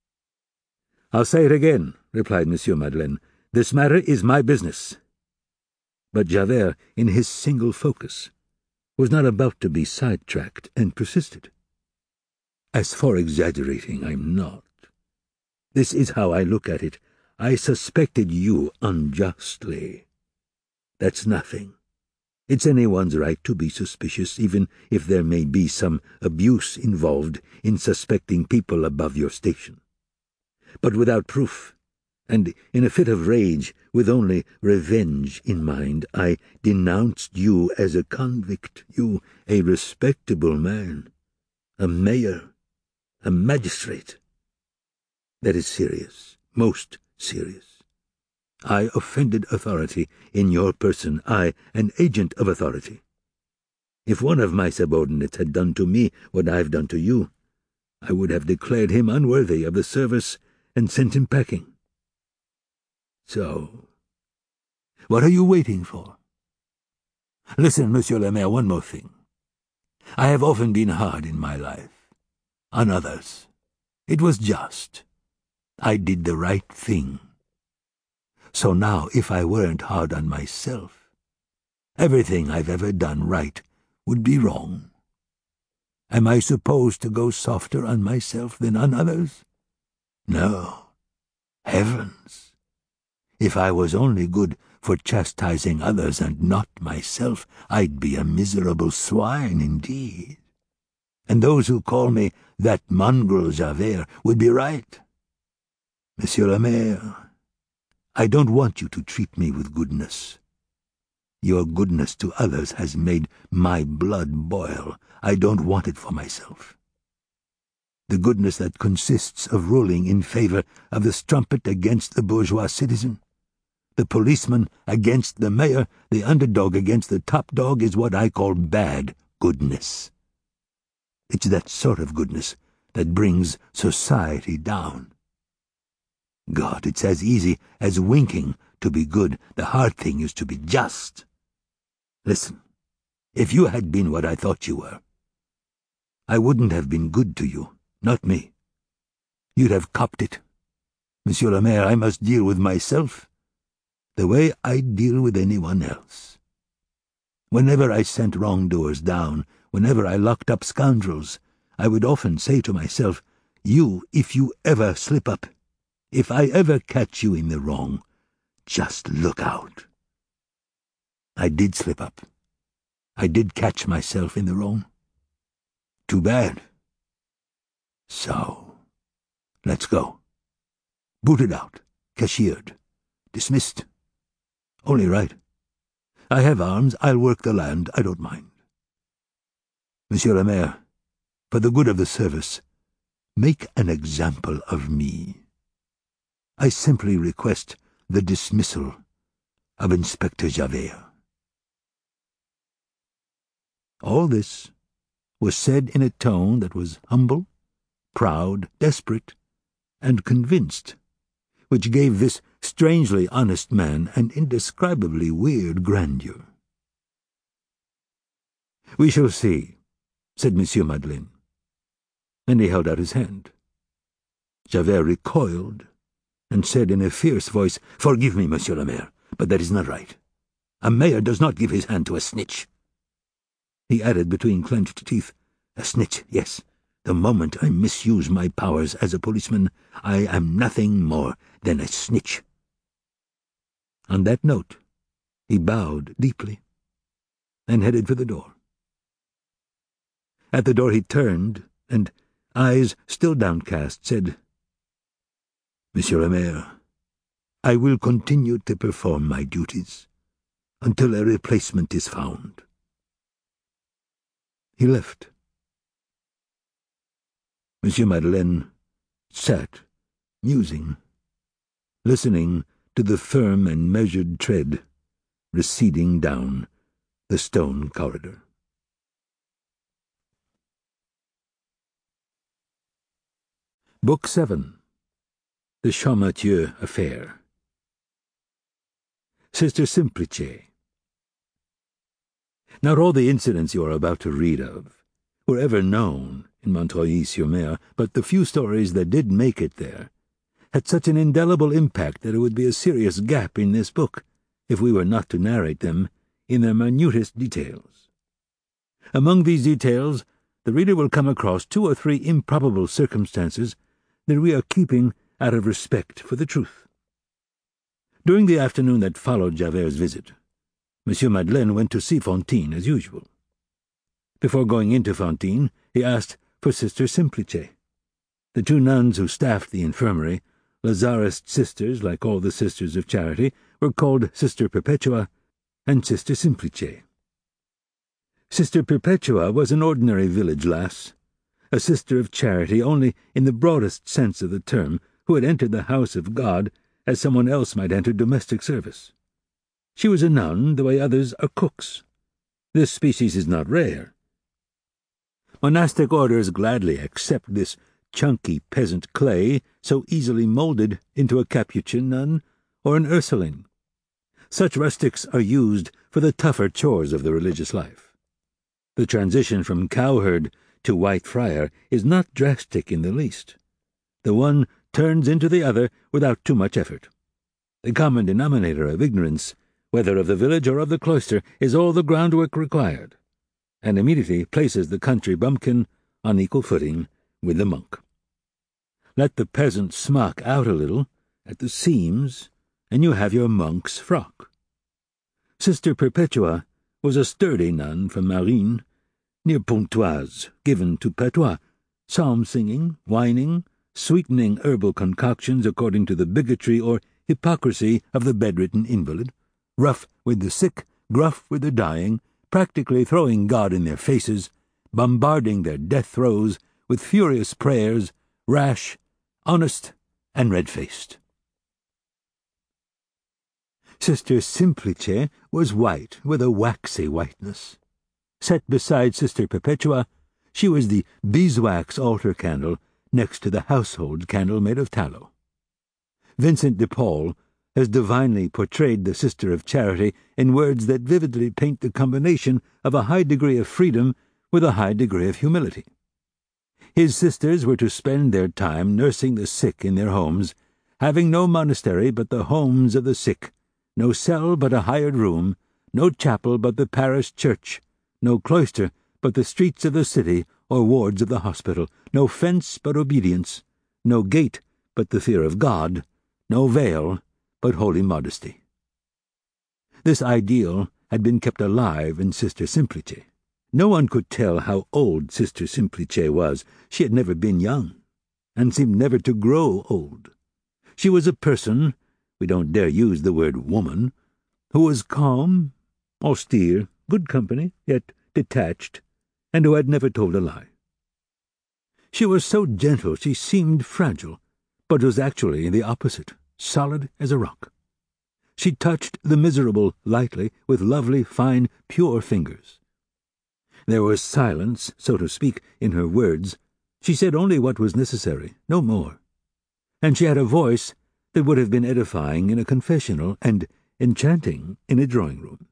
I'll say it again, replied Monsieur Madeleine. This matter is my business. But Javert, in his single focus, was not about to be sidetracked, and persisted. As for exaggerating, I'm not. This is how I look at it. I suspected you unjustly. That's nothing. It's anyone's right to be suspicious, even if there may be some abuse involved in suspecting people above your station. But without proof, and in a fit of rage, with only revenge in mind, I denounced you as a convict, you, a respectable man, a mayor, a magistrate. That is serious, most serious. I offended authority in your person, I, an agent of authority. If one of my subordinates had done to me what I've done to you, I would have declared him unworthy of the service and sent him packing. So, what are you waiting for? Listen, Monsieur le Maire, one more thing. I have often been hard in my life. On others. It was just. I did the right thing. So now, if I weren't hard on myself, everything I've ever done right would be wrong. Am I supposed to go softer on myself than on others? No. Heavens! If I was only good for chastising others and not myself, I'd be a miserable swine indeed. And those who call me that mongrel Javert would be right. Monsieur le Maire, I don't want you to treat me with goodness. Your goodness to others has made my blood boil. I don't want it for myself. The goodness that consists of ruling in favor of the strumpet against the bourgeois citizen, the policeman against the mayor, the underdog against the top dog, is what I call bad goodness. It's that sort of goodness that brings society down. God, it's as easy as winking to be good. The hard thing is to be just. Listen, if you had been what I thought you were, I wouldn't have been good to you, not me. You'd have copped it. Monsieur le Maire, I must deal with myself the way I'd deal with anyone else. Whenever I sent wrongdoers down, whenever I locked up scoundrels, I would often say to myself, you, if you ever slip up, if I ever catch you in the wrong, just look out. I did slip up. I did catch myself in the wrong. Too bad. So, let's go. Booted out, cashiered, dismissed. Only right. I have arms, I'll work the land, I don't mind. Monsieur le Maire, for the good of the service, make an example of me. I simply request the dismissal of Inspector Javert. All this was said in a tone that was humble, proud, desperate, and convinced, which gave this strangely honest man an indescribably weird grandeur. "We shall see," said Monsieur Madeleine, and he held out his hand. Javert recoiled and said in a fierce voice, "Forgive me, Monsieur le Maire, but that is not right. A mayor does not give his hand to a snitch." He added between clenched teeth, "A snitch, yes. The moment I misuse my powers as a policeman, I am nothing more than a snitch." On that note, he bowed deeply and headed for the door. At the door he turned and, eyes still downcast, said, "Monsieur le Maire, I will continue to perform my duties until a replacement is found." He left. Monsieur Madeleine sat, musing, listening to the firm and measured tread receding down the stone corridor. Book seven. The Champmathieu Affair. Sister Simplice. Not all the incidents you are about to read of were ever known in Montreuil-sur-Mer, but the few stories that did make it there had such an indelible impact that it would be a serious gap in this book if we were not to narrate them in their minutest details. Among these details, the reader will come across two or three improbable circumstances that we are keeping out of respect for the truth. During the afternoon that followed Javert's visit, Monsieur Madeleine went to see Fantine as usual. Before going into Fantine, he asked for Sister Simplice. The two nuns who staffed the infirmary, Lazarist sisters like all the sisters of charity, were called Sister Perpetua and Sister Simplice. Sister Perpetua was an ordinary village lass, a sister of charity only in the broadest sense of the term, who had entered the house of God as someone else might enter domestic service. She was a nun the way others are cooks. This species is not rare. Monastic orders gladly accept this chunky peasant clay so easily molded into a Capuchin nun or an Ursuline. Such rustics are used for the tougher chores of the religious life. The transition from cowherd to white friar is not drastic in the least. The one turns into the other without too much effort. The common denominator of ignorance, whether of the village or of the cloister, is all the groundwork required, and immediately places the country bumpkin on equal footing with the monk. Let the peasant smock out a little at the seams, and you have your monk's frock. Sister Perpetua was a sturdy nun from Marines, near Pontoise, given to patois, psalm-singing, whining, sweetening herbal concoctions according to the bigotry or hypocrisy of the bedridden invalid, rough with the sick, gruff with the dying, practically throwing God in their faces, bombarding their death throes with furious prayers, rash, honest, and red-faced. Sister Simplice was white with a waxy whiteness. Set beside Sister Perpetua, she was the beeswax altar candle next to the household candle made of tallow. Vincent de Paul has divinely portrayed the Sister of Charity in words that vividly paint the combination of a high degree of freedom with a high degree of humility. His sisters were to spend their time nursing the sick in their homes, having no monastery but the homes of the sick, no cell but a hired room, no chapel but the parish church, no cloister but the streets of the city or wards of the hospital, no fence but obedience, no gate but the fear of God, no veil but holy modesty. This ideal had been kept alive in Sister Simplice. No one could tell how old Sister Simplice was. She had never been young, and seemed never to grow old. She was a person, we don't dare use the word woman, who was calm, austere, good company, yet detached, and who had never told a lie. She was so gentle she seemed fragile, but was actually the opposite, solid as a rock. She touched the miserable lightly with lovely, fine, pure fingers. There was silence, so to speak, in her words. She said only what was necessary, no more. And she had a voice that would have been edifying in a confessional and enchanting in a drawing-room.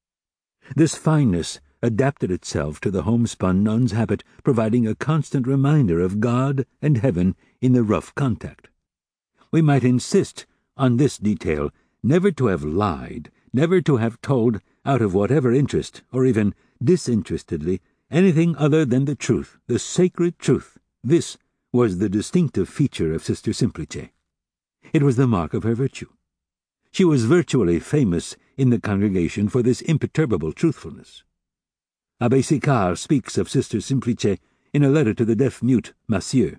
This fineness adapted itself to the homespun nun's habit, providing a constant reminder of God and heaven in the rough contact. We might insist on this detail, never to have lied, never to have told, out of whatever interest, or even disinterestedly, anything other than the truth, the sacred truth. This was the distinctive feature of Sister Simplice. It was the mark of her virtue. She was virtually famous in the congregation for this imperturbable truthfulness. Abbé Sicard speaks of Sister Simplice in a letter to the deaf-mute Massieu.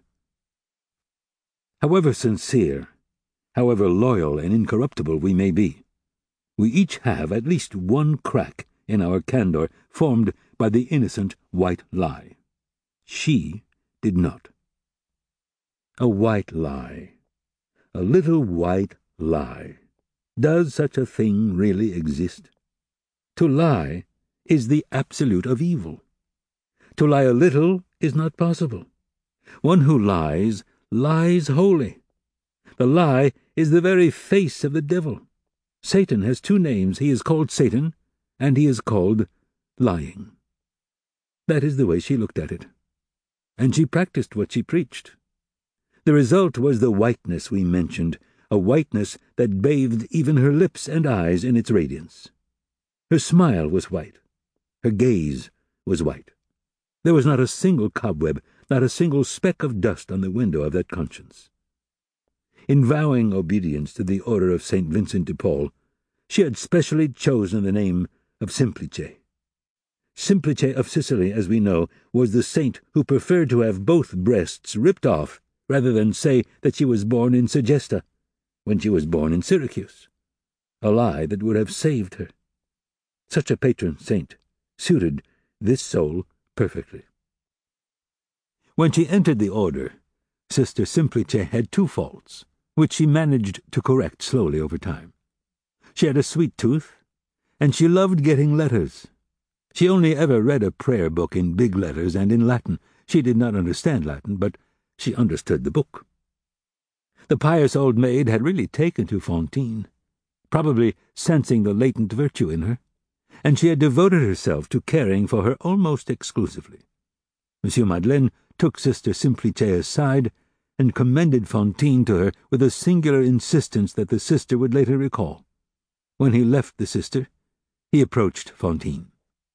However sincere, however loyal and incorruptible we may be, we each have at least one crack in our candor formed by the innocent white lie. She did not. A white lie. A little white lie. Does such a thing really exist? To lie is the absolute of evil. To lie a little is not possible. One who lies, lies wholly. The lie is the very face of the devil. Satan has two names. He is called Satan, and he is called lying. That is the way she looked at it. And she practiced what she preached. The result was the whiteness we mentioned, a whiteness that bathed even her lips and eyes in its radiance. Her smile was white. Her gaze was white. There was not a single cobweb, not a single speck of dust on the window of that conscience. In vowing obedience to the order of Saint Vincent de Paul, she had specially chosen the name of Simplice. Simplice of Sicily, as we know, was the saint who preferred to have both breasts ripped off rather than say that she was born in Segesta, when she was born in Syracuse, a lie that would have saved her. Such a patron saint suited this soul perfectly. When she entered the order, Sister Simplice had two faults, which she managed to correct slowly over time. She had a sweet tooth, and she loved getting letters. She only ever read a prayer book in big letters and in Latin. She did not understand Latin, but she understood the book. The pious old maid had really taken to Fantine, probably sensing the latent virtue in her, and she had devoted herself to caring for her almost exclusively. Monsieur Madeleine took Sister Simplice aside and commended Fantine to her with a singular insistence that the sister would later recall. When he left the sister, he approached Fantine.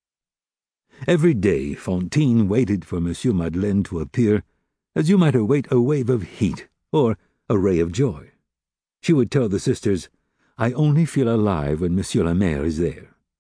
Every day Fantine waited for Monsieur Madeleine to appear, as you might await a wave of heat or a ray of joy. She would tell the sisters, "I only feel alive when Monsieur le Maire is there."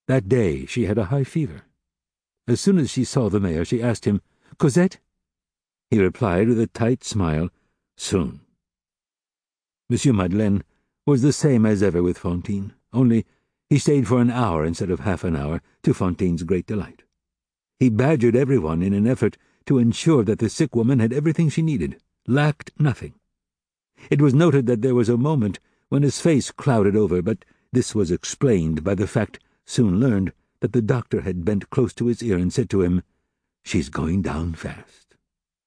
That day she had a high fever. As soon as she saw the mayor, she asked him, "Cosette?" He replied with a tight smile, "Soon." Monsieur Madeleine was the same as ever with Fantine, only he stayed for an hour instead of half an hour, to Fantine's great delight. He badgered everyone in an effort to ensure that the sick woman had everything she needed, lacked nothing. It was noted that there was a moment when his face clouded over, but this was explained by the fact, soon learned, that the doctor had bent close to his ear and said to him, "She's going down fast."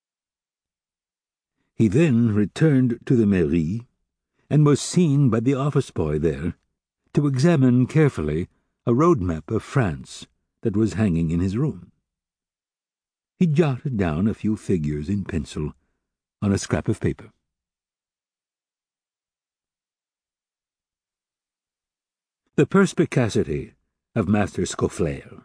He then returned to the mairie, and was seen by the office boy there to examine carefully a road map of France that was hanging in his room. He jotted down a few figures in pencil on a scrap of paper. The perspicacity of Master Scaufflaire.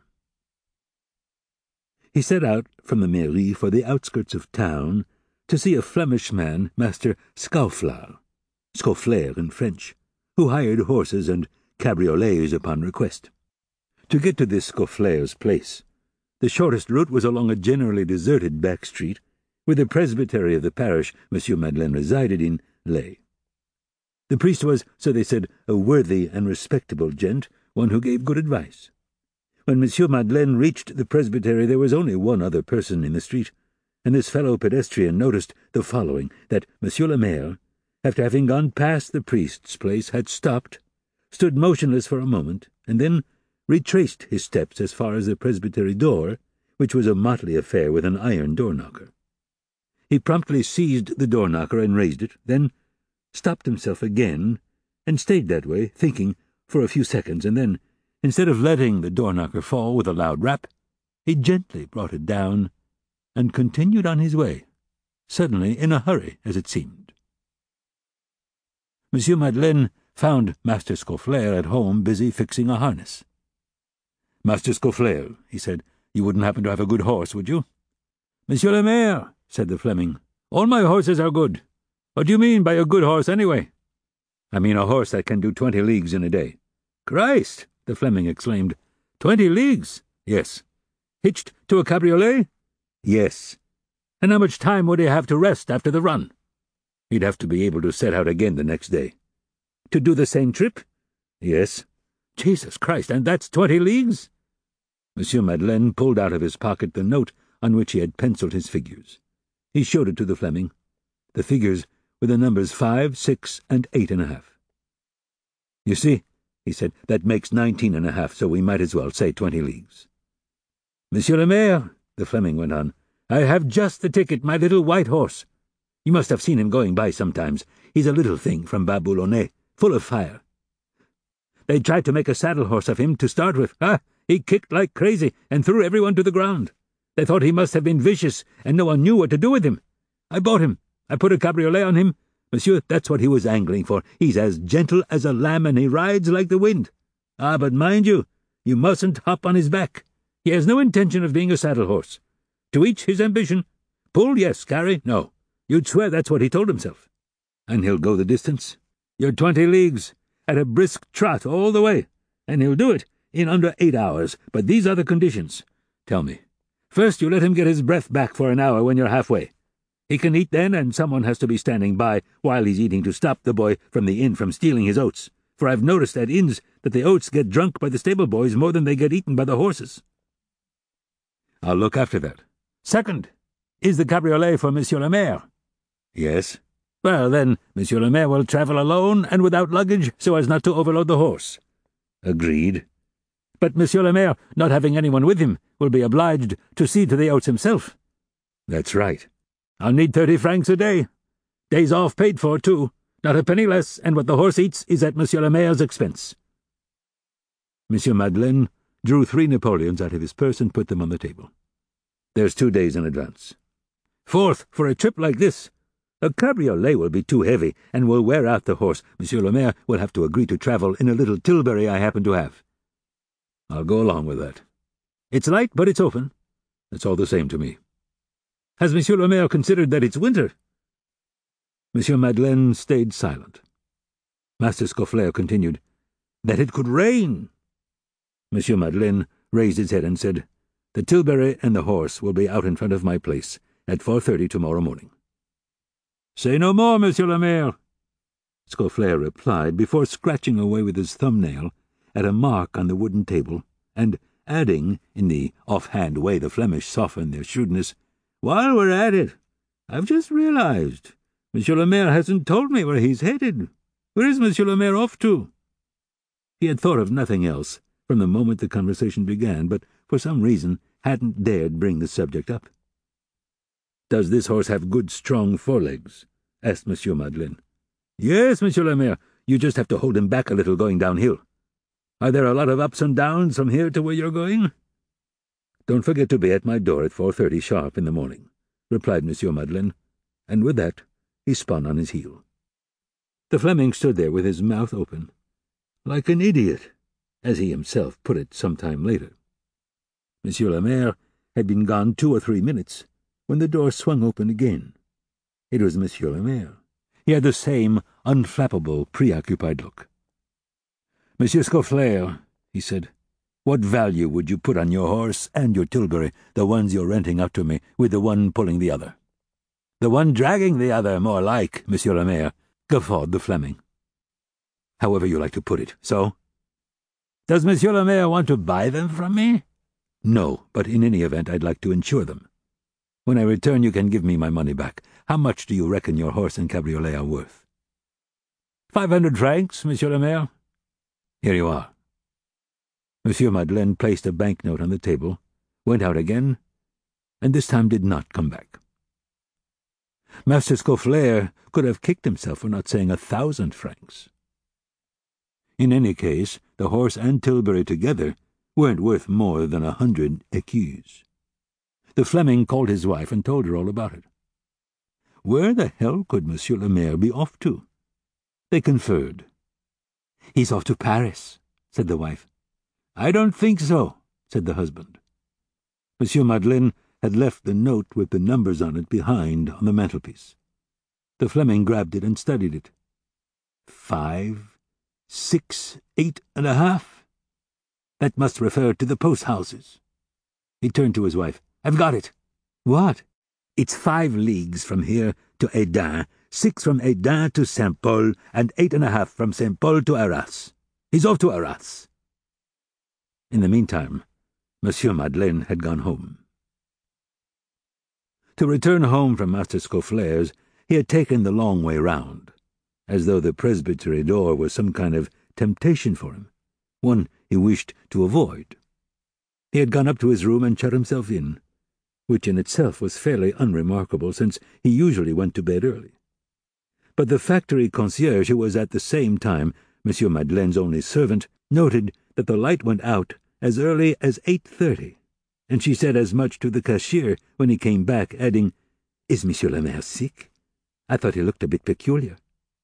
He set out from the mairie for the outskirts of town to see a Flemish man, Master Scaufflaire, Scaufflaire in French, who hired horses and cabriolets upon request. To get to this Scaufflaire's place, the shortest route was along a generally deserted back street, where the presbytery of the parish Monsieur Madeleine resided in lay. The priest was, so they said, a worthy and respectable gent, one who gave good advice. When Monsieur Madeleine reached the presbytery, there was only one other person in the street, and this fellow pedestrian noticed the following, that Monsieur le Maire, after having gone past the priest's place, had stopped, stood motionless for a moment, and then retraced his steps as far as the presbytery door, which was a motley affair with an iron door-knocker. He promptly seized the door-knocker and raised it, then stopped himself again, and stayed that way, thinking, for a few seconds, and then, instead of letting the door-knocker fall with a loud rap, he gently brought it down, and continued on his way, suddenly in a hurry, as it seemed. Monsieur Madeleine found Master Scaufflaire at home busy fixing a harness. "Master Scaufflaire," he said, "you wouldn't happen to have a good horse, would you?" "Monsieur le Maire," said the Fleming, "all my horses are good. What do you mean by a good horse, anyway?" "I mean a horse that can do twenty leagues in a day." "Christ!" the Fleming exclaimed. "Twenty leagues?" "Yes." "Hitched to a cabriolet?" "Yes." "And how much time would he have to rest after the run?" "He'd have to be able to set out again the next day." "To do the same trip?" "Yes." "Jesus Christ, and that's twenty leagues?" Monsieur Madeleine pulled out of his pocket the note on which he had penciled his figures. He showed it to the Fleming. The figures were the numbers five, six, and eight and a half. "You see," he said, "that makes nineteen and a half, so we might as well say twenty leagues." "Monsieur le Maire," the Fleming went on, "I have just the ticket, my little white horse. You must have seen him going by sometimes. He's a little thing from Bas Boulonnais, full of fire. They tried to make a saddle horse of him to start with. Ah, he kicked like crazy and threw everyone to the ground. They thought he must have been vicious, and no one knew what to do with him. I bought him. I put a cabriolet on him. Monsieur, that's what he was angling for. He's as gentle as a lamb, and he rides like the wind. Ah, but mind you, you mustn't hop on his back. He has no intention of being a saddle horse. To each his ambition. Pull, yes. Carry, no. You'd swear that's what he told himself. And he'll go the distance. You're twenty leagues, at a brisk trot all the way, and he'll do it in under eight hours. But these are the conditions. Tell me. First, you let him get his breath back for an hour when you're halfway. He can eat then, and someone has to be standing by while he's eating to stop the boy from the inn from stealing his oats, for I've noticed at inns that the oats get drunk by the stable boys more than they get eaten by the horses. I'll look after that. Second, is the cabriolet for Monsieur le Maire? Yes. Well, then, Monsieur le Maire will travel alone and without luggage so as not to overload the horse. Agreed. But Monsieur le Maire, not having anyone with him, will be obliged to see to the oats himself. That's right. I'll need thirty francs a day. Days off paid for, too. Not a penny less, and what the horse eats is at Monsieur le Maire's expense. Monsieur Madeleine drew three napoleons out of his purse and put them on the table. There's two days in advance. Fourth, for a trip like this, a cabriolet will be too heavy and will wear out the horse. Monsieur le Maire will have to agree to travel in a little tilbury I happen to have. I'll go along with that. It's light, but it's open. It's all the same to me. Has Monsieur le Maire considered that it's winter? Monsieur Madeleine stayed silent. Master Scaufflaire continued, that it could rain. Monsieur Madeleine raised his head and said, "The Tilbury and the horse will be out in front of my place at four thirty tomorrow morning." "Say no more, Monsieur le Maire," Scaufflaire replied, before scratching away with his thumbnail at a mark on the wooden table, and adding, in the off-hand way the Flemish soften their shrewdness, "While we're at it, I've just realized Monsieur le Maire hasn't told me where he's headed. Where is Monsieur le Maire off to?" He had thought of nothing else from the moment the conversation began, but for some reason hadn't dared bring the subject up. "Does this horse have good, strong forelegs?" asked Monsieur Madeleine. "Yes, Monsieur le Maire. You just have to hold him back a little going downhill. Are there a lot of ups and downs from here to where you're going?" "Don't forget to be at my door at four thirty sharp in the morning," replied Monsieur Madeleine, and with that he spun on his heel. The Fleming stood there with his mouth open, like an idiot, as he himself put it some time later. Monsieur le Maire had been gone two or three minutes when the door swung open again. It was Monsieur le Maire. He had the same unflappable, preoccupied look. "Monsieur Scaufflaire," he said, "what value would you put on your horse and your Tilbury, the ones you're renting out to me, with the one pulling the other?" "The one dragging the other, more like, Monsieur le Maire," guffawed the Fleming. "However you like to put it. So?" "Does Monsieur le Maire want to buy them from me?" "No, but in any event I'd like to insure them. When I return you can give me my money back. How much do you reckon your horse and cabriolet are worth?" Five hundred francs, Monsieur le Maire." "Here you are." Monsieur Madeleine placed a banknote on the table, went out again, and this time did not come back. Master Scaufflaire could have kicked himself for not saying a thousand francs. In any case, the horse and Tilbury together weren't worth more than a hundred écus. The Fleming called his wife and told her all about it. Where the hell could Monsieur le Maire be off to? They conferred. "He's off to Paris," said the wife. "I don't think so," said the husband. Monsieur Madeleine had left the note with the numbers on it behind on the mantelpiece. The Fleming grabbed it and studied it. Five, six, eight and a half. That must refer to the post-houses. He turned to his wife. "I've got it." "What?" "It's five leagues from here to Hesdin, six from Hesdin to Saint Paul, and eight and a half from Saint Paul to Arras. He's off to Arras." In the meantime, Monsieur Madeleine had gone home. To return home from Master Scaufflaire's, he had taken the long way round, as though the presbytery door was some kind of temptation for him, one he wished to avoid. He had gone up to his room and shut himself in, which in itself was fairly unremarkable, since he usually went to bed early. But the factory concierge, who was at the same time Monsieur Madeleine's only servant, noted that the light went out as early as eight thirty, and she said as much to the cashier when he came back, adding, "Is Monsieur le Maire sick? I thought he looked a bit peculiar."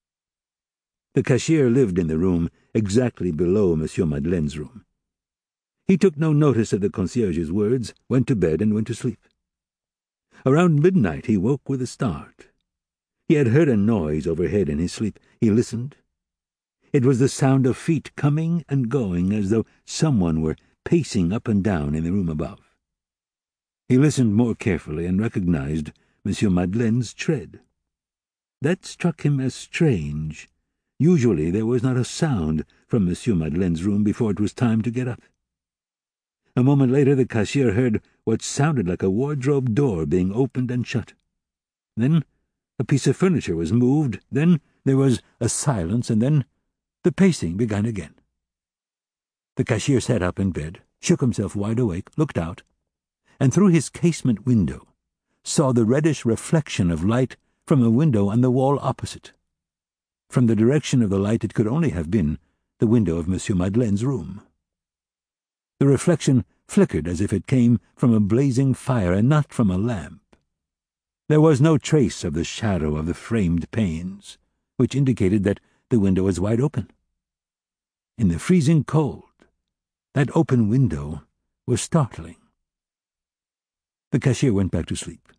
The cashier lived in the room exactly below Monsieur Madeleine's room. He took no notice of the concierge's words, went to bed, and went to sleep. Around midnight he woke with a start. He had heard a noise overhead in his sleep. He listened. It was the sound of feet coming and going, as though someone were pacing up and down in the room above. He listened more carefully and recognized Monsieur Madeleine's tread. That struck him as strange. Usually there was not a sound from Monsieur Madeleine's room before it was time to get up. A moment later the cashier heard what sounded like a wardrobe door being opened and shut. Then a piece of furniture was moved, then there was a silence, and then the pacing began again. The cashier sat up in bed, shook himself wide awake, looked out, and through his casement window saw the reddish reflection of light from a window on the wall opposite. From the direction of the light it could only have been the window of Monsieur Madeleine's room. The reflection flickered as if it came from a blazing fire and not from a lamp. There was no trace of the shadow of the framed panes, which indicated that the window was wide open. In the freezing cold, that open window was startling. The cashier went back to sleep.